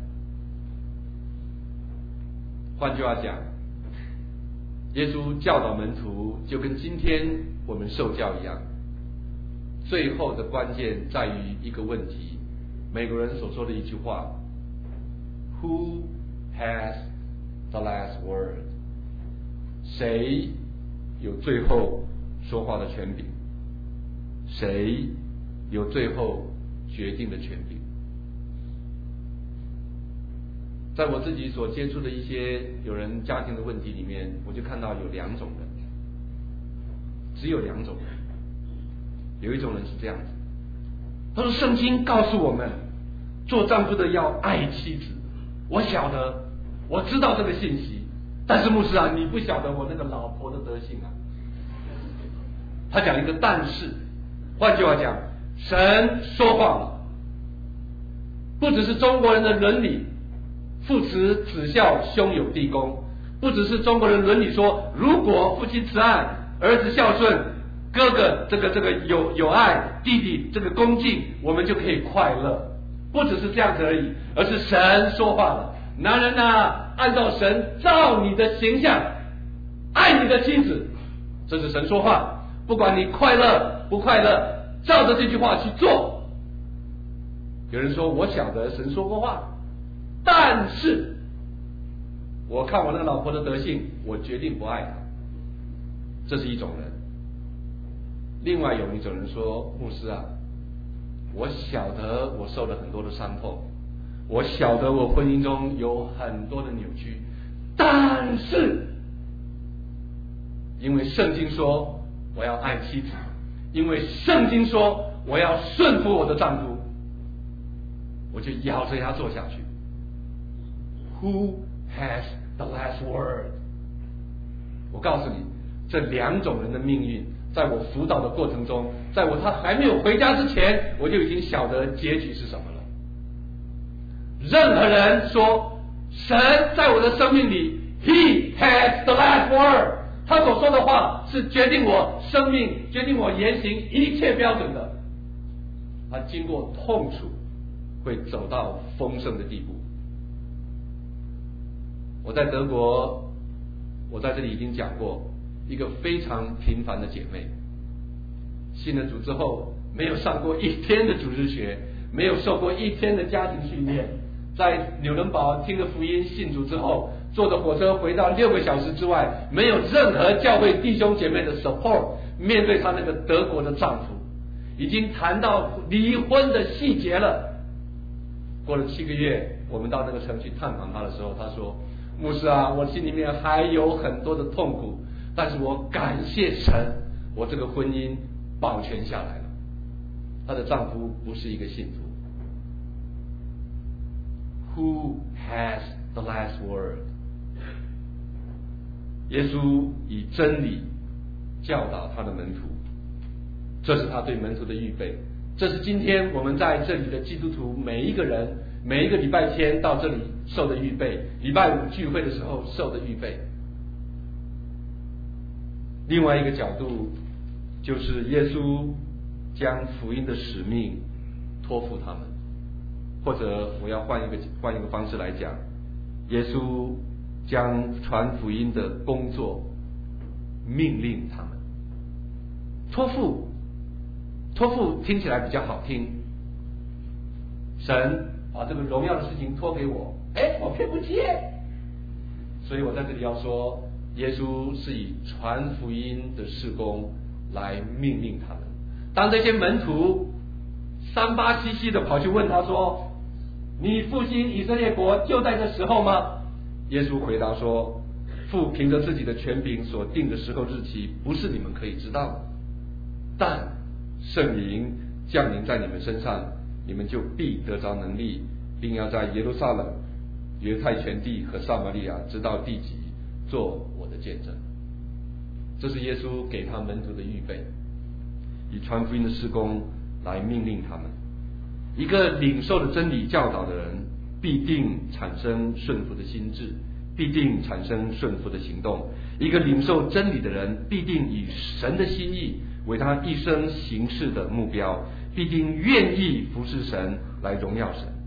换句话讲，耶稣教导门徒就跟今天我们受教一样，最后的关键在于一个问题，美国人所说的一句话， Who has the last word？ 谁有最后说话的权柄？谁有最后决定的权柄？在我自己所接触的一些有人家庭的问题里面，我就看到有两种人，只有两种人。有一种人是这样子，他说圣经告诉我们，做丈夫的要爱妻子。我晓得，我知道这个信息，但是牧师啊，你不晓得我那个老婆的德性啊。他讲一个但是，换句话讲，神说谎了。不只是中国人的伦理，父慈子孝，兄友弟恭；不只是中国人伦理说，如果父亲慈爱，儿子孝顺，哥哥这个这个有有爱，弟弟这个恭敬，我们就可以快乐。不只是这样子而已，而是神说话了。男人啊，按照神造你的形象，爱你的妻子，这是神说话。不管你快乐不快乐，照着这句话去做。有人说，我晓得神说过话，但是我看我那个老婆的德性，我决定不爱她。这是一种人。另外有一种人说，牧师啊，我晓得我受了很多的伤痛，我晓得我婚姻中有很多的扭曲，但是因为圣经说我要爱妻子，因为圣经说我要顺服我的丈夫，我就咬着牙做下去。 Who has the last word？ 我告诉你，这两种人的命运在我辅导的过程中，在我他还没有回家之前，我就已经晓得结局是什么了。任何人说神在我的生命里 He has the last word， 他所说的话是决定我生命、决定我言行一切标准的，他经过痛楚会走到丰盛的地步。我在德国，我在这里已经讲过，一个非常平凡的姐妹，信了主之后，没有上过一天的主日学，没有受过一天的家庭训练，在纽伦堡听了福音信主之后，坐着火车回到六个小时之外，没有任何教会弟兄姐妹的 support， 面对她那个德国的丈夫，已经谈到离婚的细节了。过了七个月，我们到那个城去探访她的时候，她说，牧师啊，我心里面还有很多的痛苦，但是我感谢神，我这个婚姻保全下来了。她的丈夫不是一个信徒。 Who has the last word？ 耶稣以真理教导他的门徒，这是他对门徒的预备，这是今天我们在这里的基督徒每一个人每一个礼拜天到这里受的预备，礼拜五聚会的时候受的预备。另外一个角度就是耶稣将福音的使命托付他们，或者我要换一个换一个方式来讲，耶稣将传福音的工作命令他们。托付托付听起来比较好听，神把这个荣耀的事情托给我，哎，我偏不接。所以我在这里要说， 耶稣是以传福音的事工来命令他们。当这些门徒三八七七的跑去问他说，你复兴以色列国就在这时候吗？耶稣回答说，父凭着自己的权柄所定的时候日期，不是你们可以知道的，但圣灵降临在你们身上，你们就必得着能力，并要在耶路撒冷、犹太全地和撒玛利亚直到地极做我的见证。这是耶稣给他门徒的预备，以传福音的事工来命令他们。一个领受了真理教导的人，必定产生顺服的心智，必定产生顺服的行动。一个领受真理的人，必定以神的心意为他一生行事的目标，必定愿意服侍神来荣耀神。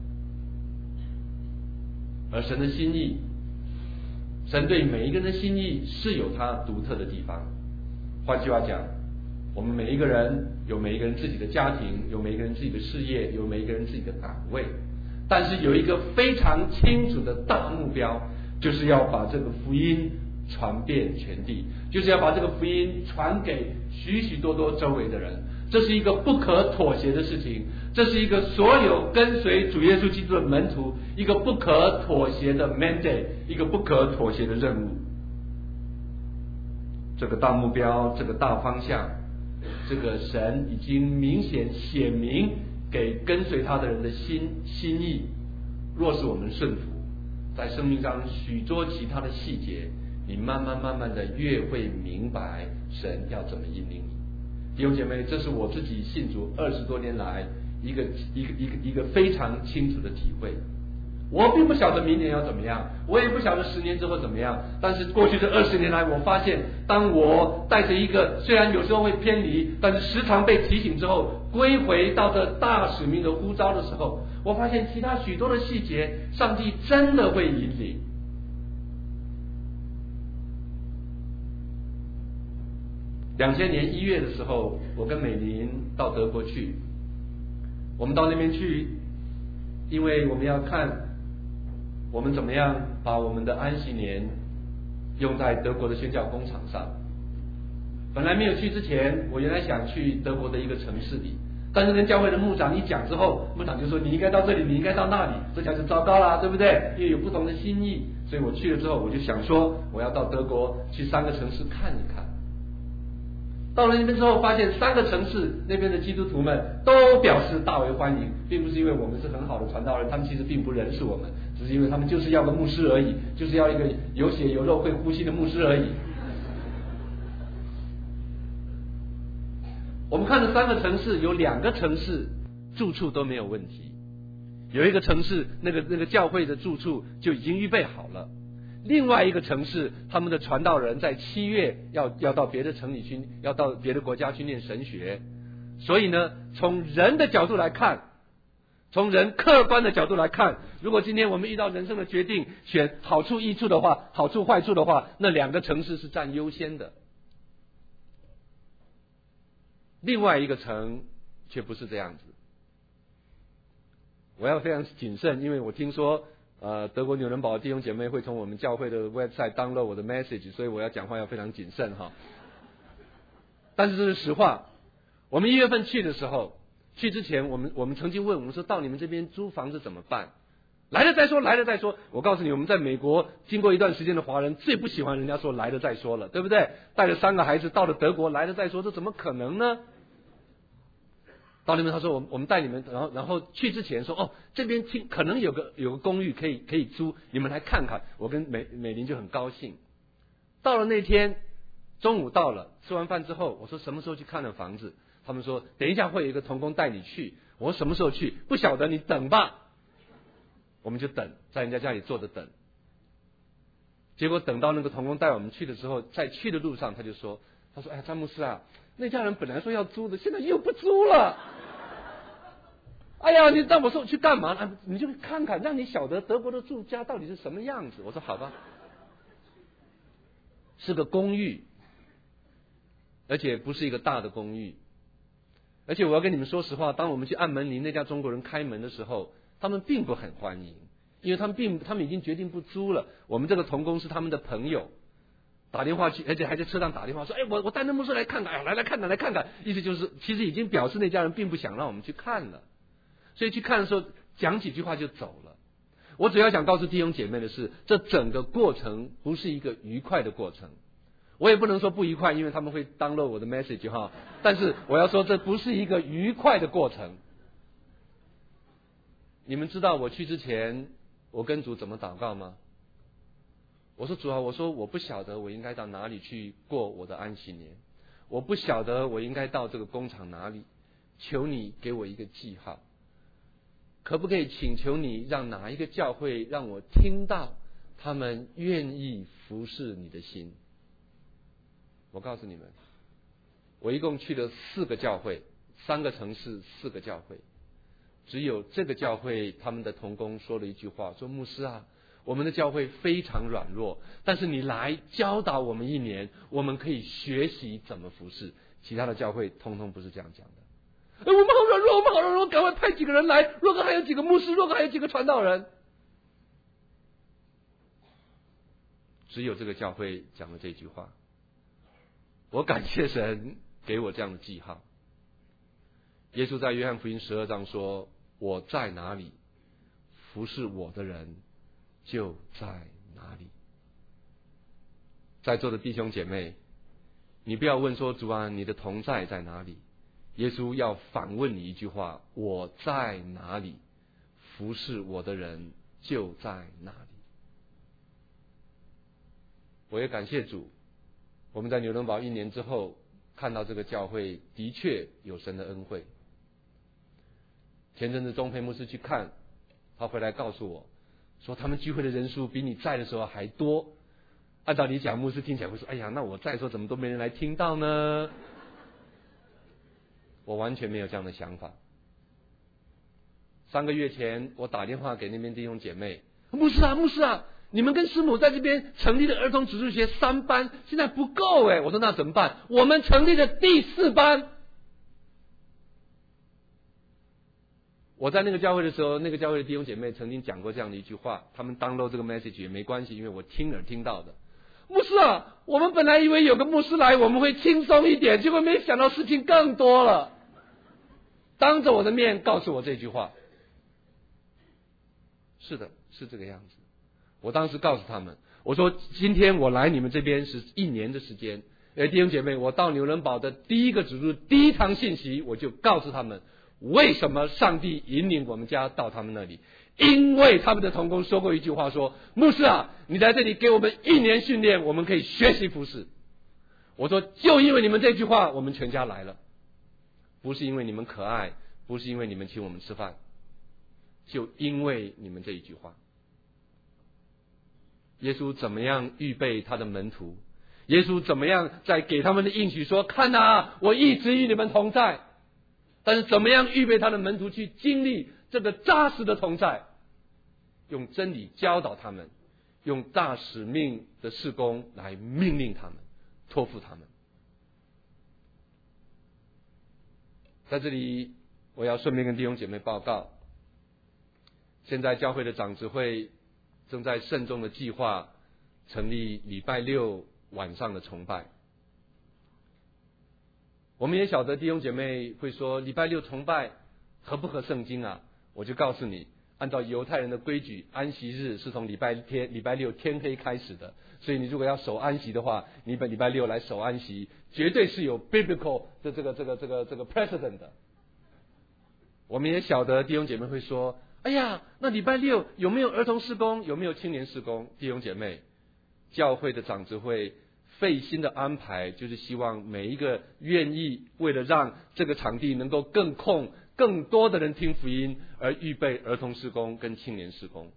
而神的心意，神对每一个人的心意是有他独特的地方。换句话讲，我们每一个人有每一个人自己的家庭，有每一个人自己的事业，有每一个人自己的岗位，但是有一个非常清楚的大目标，就是要把这个福音传遍全地，就是要把这个福音传给许许多多周围的人。这是一个不可妥协的事情，这是一个所有跟随主耶稣基督的门徒一个不可妥协的 mandate， 一个不可妥协的任务。这个大目标，这个大方向，这个神已经明显显明给跟随他的人的心心意。若是我们顺服，在生命上许多其他的细节，你慢慢慢慢的越会明白神要怎么引领你。弟兄姐妹，这是我自己信主二十多年来一个一个一个一个非常清楚的体会。我并不晓得明年要怎么样，我也不晓得十年之后怎么样，但是过去这二十年来，我发现当我带着一个虽然有时候会偏离，但是时常被提醒之后，归回到这大使命的呼召的时候，我发现其他许多的细节，上帝真的会引领。两千年一月的时候，我跟美玲到德国去，我们到那边去，因为我们要看我们怎么样把我们的安息年用在德国的宣教工厂上。本来没有去之前，我原来想去德国的一个城市里，但是跟教会的牧长一讲之后，牧长就说你应该到这里，你应该到那里，这下就糟糕了，对不对？因为有不同的心意，所以我去了之后，我就想说我要到德国去三个城市看一看。到了那边之后，发现三个城市那边的基督徒们都表示大为欢迎，并不是因为我们是很好的传道人，他们其实并不认识我们，只是因为他们就是要个牧师而已，就是要一个有血有肉会呼吸的牧师而已。我们看的三个城市，有两个城市住处都没有问题，有一个城市那个那个教会的住处就已经预备好了。另外一个城市，他们的传道人在七月要要到别的城里去，要到别的国家去念神学。所以呢，从人的角度来看，从人客观的角度来看，如果今天我们遇到人生的决定，选好处益处的话，好处坏处的话，那两个城市是占优先的。另外一个城却不是这样子。我要非常谨慎，因为我听说呃，德国纽伦堡的弟兄姐妹会从我们教会的 website download 我的 message， 所以我要讲话要非常谨慎哈。但是这是实话，我们一月份去的时候，去之前我们我们曾经问我们说，到你们这边租房子怎么办？来了再说，来了再说。我告诉你，我们在美国经过一段时间的华人最不喜欢人家说来了再说了，对不对？带着三个孩子到了德国，来了再说，这怎么可能呢？到那边他说我们我们带你们，然后然后去之前说哦，这边听可能有个有个公寓可以可以租，你们来看看。我跟美美玲就很高兴。到了那天中午到了，吃完饭之后，我说什么时候去看了房子？他们说等一下会有一个同工带你去。我说什么时候去？不晓得，你等吧。我们就等，在人家家里坐着等。结果等到那个同工带我们去的时候，在去的路上他就说，他说哎呀，詹姆斯啊，那家人本来说要租的，现在又不租了。哎呀，你让我说去干嘛呢？你就看看，让你晓得德国的住家到底是什么样子。我说好吧，是个公寓，而且不是一个大的公寓。而且我要跟你们说实话，当我们去按门铃那家中国人开门的时候，他们并不很欢迎，因为他们并他们已经决定不租了。我们这个同工是他们的朋友， 打电话去，而且还在车上打电话说：“哎，我我带那牧师来看看，哎，来来看看来看看。”意思就是，其实已经表示那家人并不想让我们去看了，所以去看的时候讲几句话就走了。我主要想告诉弟兄姐妹的是，这整个过程不是一个愉快的过程。我也不能说不愉快，因为他们会download我的 message 哈。但是我要说，这不是一个愉快的过程。你们知道我去之前，我跟主怎么祷告吗？我说主啊，我说我不晓得我应该到哪里去过我的安息年，我不晓得我应该到这个工厂哪里，求你给我一个记号，可不可以请求你让哪一个教会让我听到他们愿意服侍你的心。我告诉你们，我一共去了四个教会，三个城市，四个教会，只有这个教会他们的同工说了一句话，说牧师啊，我们的教会非常软弱，但是你来教导我们一年，我们可以学习怎么服侍。其他的教会通通不是这样讲的。哎，我们好软弱，我们好软弱，赶快派几个人来，若果还有几个牧师，若果还有几个传道人。只有这个教会讲了这句话。我感谢神给我这样的记号。耶稣在约翰福音十二章说：“我在哪里，服侍我的人就在哪里。”在座的弟兄姐妹，你不要问说主啊，你的同在在哪里？耶稣要反问你一句话：我在哪里，服侍我的人就在哪里。我也感谢主，我们在纽伦堡一年之后，看到这个教会的确有神的恩惠。前阵子钟培牧师去看，他回来告诉我说，他们聚会的人数比你在的时候还多。按照你讲，牧师听起来会说：“哎呀，那我在的时候怎么都没人来听到呢？”我完全没有这样的想法。三个月前，我打电话给那边弟兄姐妹：“牧师啊，牧师啊，你们跟师母在这边成立的儿童指数学三班，现在不够哎。”我说：“那怎么办？”我们成立了第四班。我在那个教会的时候，那个教会的弟兄姐妹曾经讲过这样的一句话，他们 download 这个 message 也没关系，因为我听耳听到的。牧师啊，我们本来以为有个牧师来我们会轻松一点，结果没想到事情更多了。当着我的面告诉我这句话。是的，是这个样子。我当时告诉他们，我说今天我来你们这边是一年的时间。哎，弟兄姐妹，我到纽伦堡的第一个指数第一堂信息，我就告诉他们为什么上帝引领我们家到他们那里。因为他们的同工说过一句话，说：“牧师啊，你在这里给我们一年训练，我们可以学习服侍。”我说就因为你们这句话，我们全家来了。不是因为你们可爱，不是因为你们请我们吃饭，就因为你们这一句话。耶稣怎么样预备他的门徒？耶稣怎么样在给他们的应许说：“看啊，我一直与你们同在。”但是怎么样预备他的门徒去经历这个扎实的同在？用真理教导他们，用大使命的事工来命令他们，托付他们。在这里我要顺便跟弟兄姐妹报告，现在教会的长执会正在慎重的计划成立礼拜六晚上的崇拜。我们也晓得弟兄姐妹会说礼拜六崇拜合不合圣经啊？我就告诉你，按照犹太人的规矩，安息日是从礼拜天礼拜六天黑开始的，所以你如果要守安息的话，你本礼拜六来守安息，绝对是有 biblical 的这个这个这个这个 precedent 的。我们也晓得弟兄姐妹会说：“哎呀，那礼拜六有没有儿童事工？有没有青年事工？”弟兄姐妹，教会的长执会费心的安排，就是希望每一个愿意为了让这个场地能够更空更多的人听福音，而预备儿童事工跟青年事工。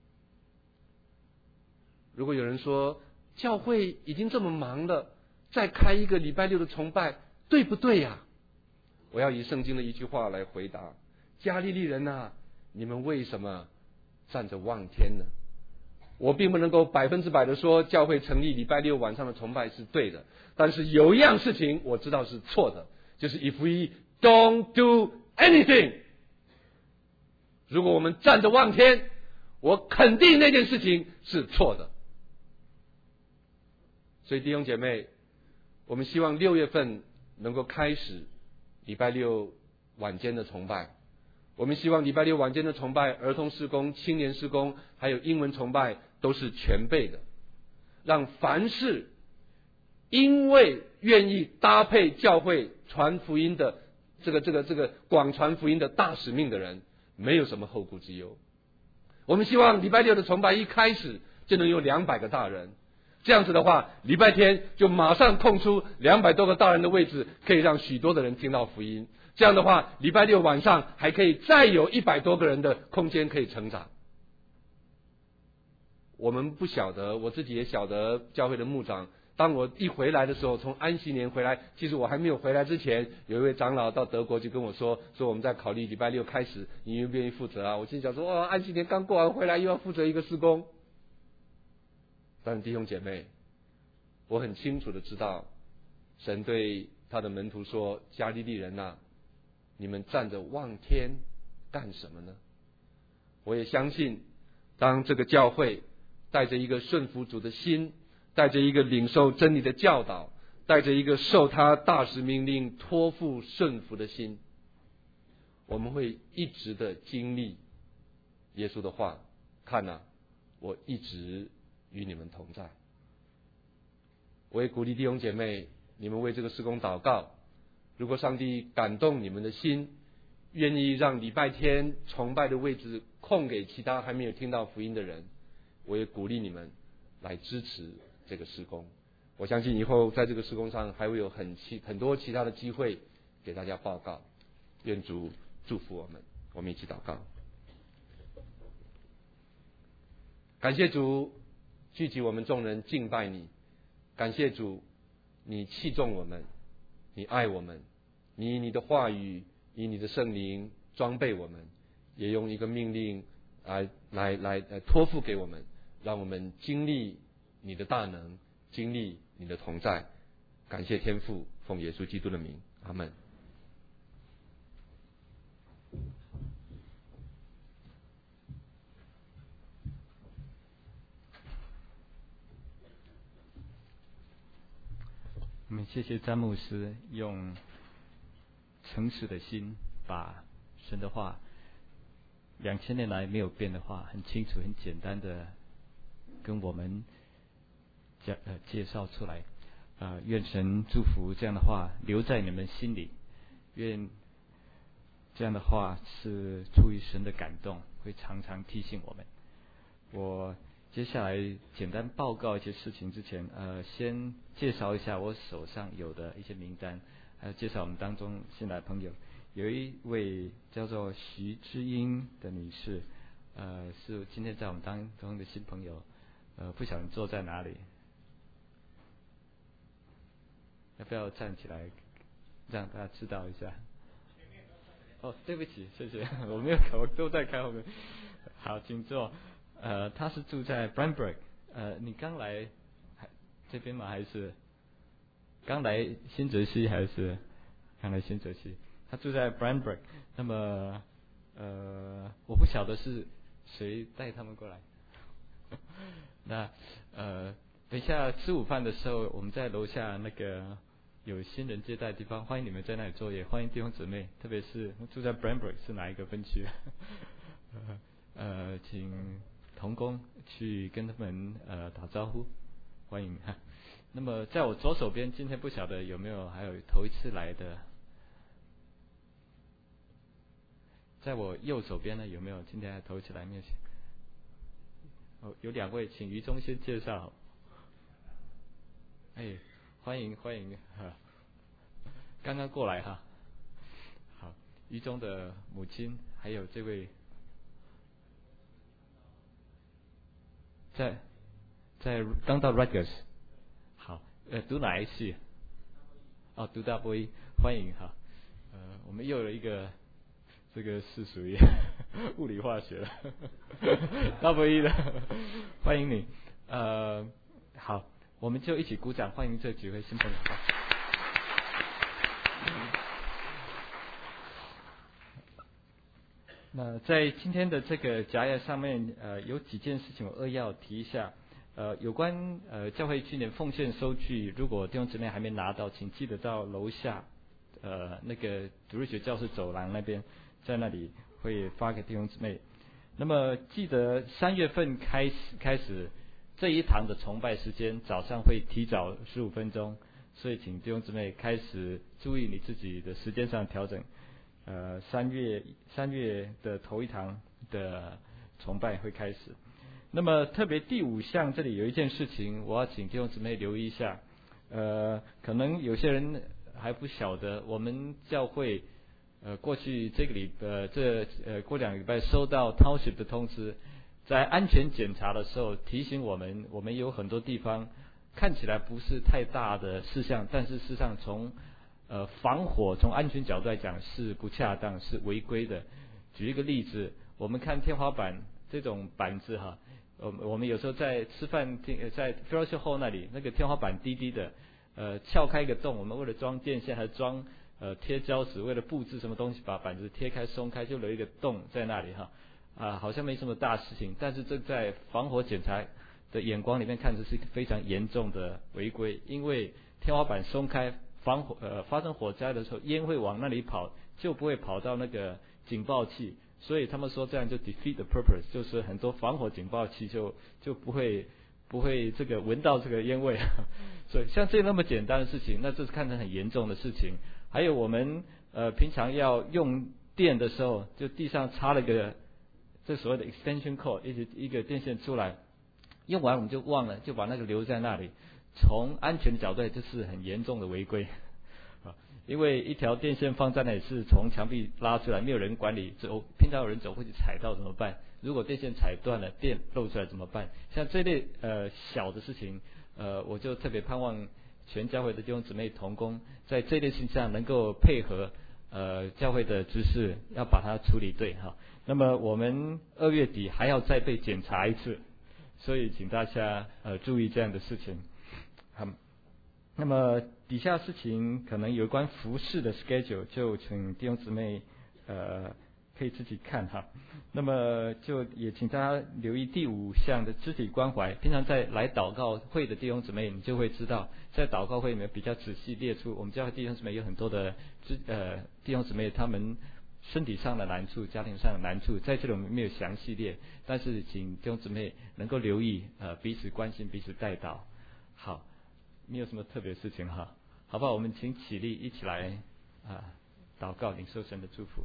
如果有人说教会已经这么忙了，再开一个礼拜六的崇拜，对不对呀？我要以圣经的一句话来回答：加利利人啊，你们为什么站着望天呢？我并不能够百分之百的说教会成立礼拜六晚上的崇拜是对的，但是有一样事情我知道是错的，就是 if we don't do anything， 如果我们站着望天，我肯定那件事情是错的。 所以弟兄姐妹，我们希望六月份能够开始礼拜六晚间的崇拜。我们希望礼拜六晚间的崇拜，儿童事工、青年事工还有英文崇拜都是全备的，让凡是因为愿意搭配教会传福音的这个这个这个广传福音的大使命的人，没有什么后顾之忧。我们希望礼拜六的崇拜一开始就能有两百个大人，这样子的话，礼拜天就马上空出两百多个大人的位置，可以让许多的人听到福音。这样的话，礼拜六晚上还可以再有一百多个人的空间可以成长。我们不晓得，我自己也晓得，教会的牧长，当我一回来的时候，从安息年回来，其实我还没有回来之前，有一位长老到德国就跟我说，说我们在考虑礼拜六开始，你愿不愿意负责啊？我心想说，哇，安息年刚过完回来，又要负责一个事工。但弟兄姐妹，我很清楚的知道，神对他的门徒说，加利利人啊，你们站着望天干什么呢？我也相信，当这个教会带着一个顺服主的心，带着一个领受真理的教导，带着一个受他大使命令托付顺服的心，我们会一直的经历耶稣的话，看啊，我一直与你们同在。我也鼓励弟兄姐妹，你们为这个事工祷告。如果上帝感动你们的心，愿意让礼拜天崇拜的位置空给其他还没有听到福音的人，我也鼓励你们来支持这个事工。我相信以后在这个事工上还会有很其很多其他的机会给大家报告。愿主祝福我们，我们一起祷告。感谢主聚集我们众人敬拜你，感谢主你器重我们，你爱我们，你以你的话语，以你的圣灵装备我们，也用一个命令来来来来托付给我们，让我们经历你的大能，经历你的同在。感谢天父，奉耶稣基督的名，阿们。 我们谢谢詹牧师用诚实的心，把神的话两千年来没有变的话，很清楚、很简单的跟我们介呃介绍出来。呃，愿神祝福这样的话留在你们心里，愿这样的话是出于神的感动，会常常提醒我们。我接下来简单报告一些事情之前，呃，先介绍一下我手上有的一些名单，还有介绍我们当中新来的朋友。有一位叫做徐知英的女士，呃，是今天在我们当中的新朋友，呃，不晓得坐在哪里，要不要站起来让大家知道一下？哦，对不起，谢谢，我没有看，我都在看后面。好，请坐。呃，他是住在 Brandberg， 呃，你刚来这边吗？还是刚来新泽西？还是刚来新泽西？他住在 Brandberg， 那么呃，我不晓得是谁带他们过来。那呃，等一下吃午饭的时候，我们在楼下那个有新人接待的地方，欢迎你们在那里坐，也欢迎弟兄姊妹，特别是住在 Brandberg 是哪一个分区？呃，呃，请同工去跟他们呃打招呼，欢迎哈。那么在我左手边，今天不晓得有没有还有头一次来的？在我右手边呢，有没有今天还头一次来面试？哦，有两位，请于中先介绍。哎，欢迎欢迎哈，刚刚过来哈。好，于中的母亲，还有这位。在在刚到 Rutgers， 好，呃，读哪一系？哦，读大波一，欢迎哈。呃，我们又有一个，这个是属于物理化学了，大波一的，欢迎你。呃，好，我们就一起鼓掌，欢迎这几位新朋友。那在今天的这个夹页上面，呃，有几件事情我扼要提一下。 呃，有关呃教会去年奉献收据，如果弟兄姊妹还没拿到，请记得到楼下呃那个主日学教室走廊那边，在那里会发给弟兄姊妹。那么记得三月份开始开始这一堂的崇拜时间，早上会提早十五分钟，所以请弟兄姊妹开始注意你自己的时间上的调整。呃，三月三月的头一堂的崇拜会开始。那么特别第五项这里有一件事情，我要请弟兄姊妹留意一下。呃，可能有些人还不晓得，我们教会呃过去这个礼呃这呃过两个礼拜收到 Township 的通知，在安全检查的时候提醒我们，我们有很多地方看起来不是太大的事项，但是事实上从呃防火从安全角度来讲是不恰当，是违规的。举一个例子，我们看天花板这种板子哈。我我们有时候在吃饭厅，在 fellowship hall 那里，那个天花板低低的，呃，撬开一个洞，我们为了装电线还装呃贴胶纸，为了布置什么东西，把板子贴开松开，就留一个洞在那里哈，啊，好像没什么大事情，但是这在防火检查的眼光里面看，这是一个非常严重的违规，因为天花板松开，防火呃发生火灾的时候，烟会往那里跑，就不会跑到那个警报器。所以他们说这样就 defeat the purpose， 就是很多防火警报器就就不会不会这个闻到这个烟味。所以像这那么简单的事情，那这是看成很严重的事情。还有我们呃平常要用电的时候，就地上插了个这所谓的 extension cord， 一一个电线出来，用完我们就忘了，就把那个留在那里。从安全的角度，这是很严重的违规。因为一条电线放在那里是从墙壁拉出来，没有人管理，走平常有人走过去踩到怎么办？如果电线踩断了，电漏出来怎么办？像这类呃小的事情，呃，我就特别盼望全教会的弟兄姊妹同工，在这类事情上能够配合呃教会的知识，要把它处理对哈。那么我们二月底还要再被检查一次，所以请大家呃注意这样的事情。好。那么底下事情可能有关服事的 schedule， 就请弟兄姊妹呃可以自己看哈。那么就也请大家留意第五项的肢体关怀。平常在来祷告会的弟兄姊妹，你就会知道，在祷告会里面比较仔细列出我们教会弟兄姊妹有很多的肢呃弟兄姊妹他们身体上的难处、家庭上的难处，在这里我们没有详细列，但是请弟兄姊妹能够留意呃彼此关心、彼此代祷。好。没有什么特别的事情哈，好不好？我们请起立，一起来啊祷告，领受神的祝福。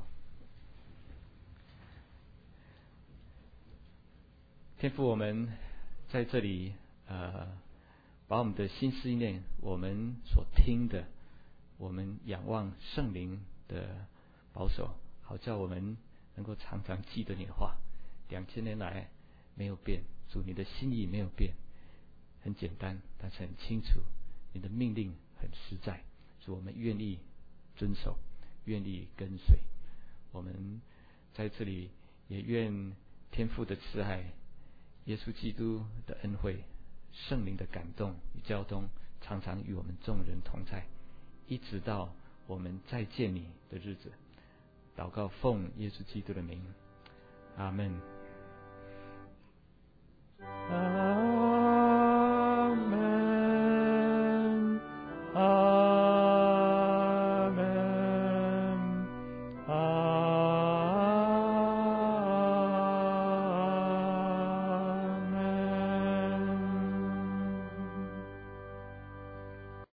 天父，我们在这里呃，把我们的心思意念，我们所听的，我们仰望圣灵的保守，好叫我们能够常常记得你的话。两千年来没有变，主你的心意没有变。很简单，但是很清楚，你的命令很实在，所以我们愿意遵守，愿意跟随。我们在这里也愿天父的慈爱、耶稣基督的恩惠、圣灵的感动与交通，常常与我们众人同在，一直到我们再见你的日子。祷告奉耶稣基督的名，阿们。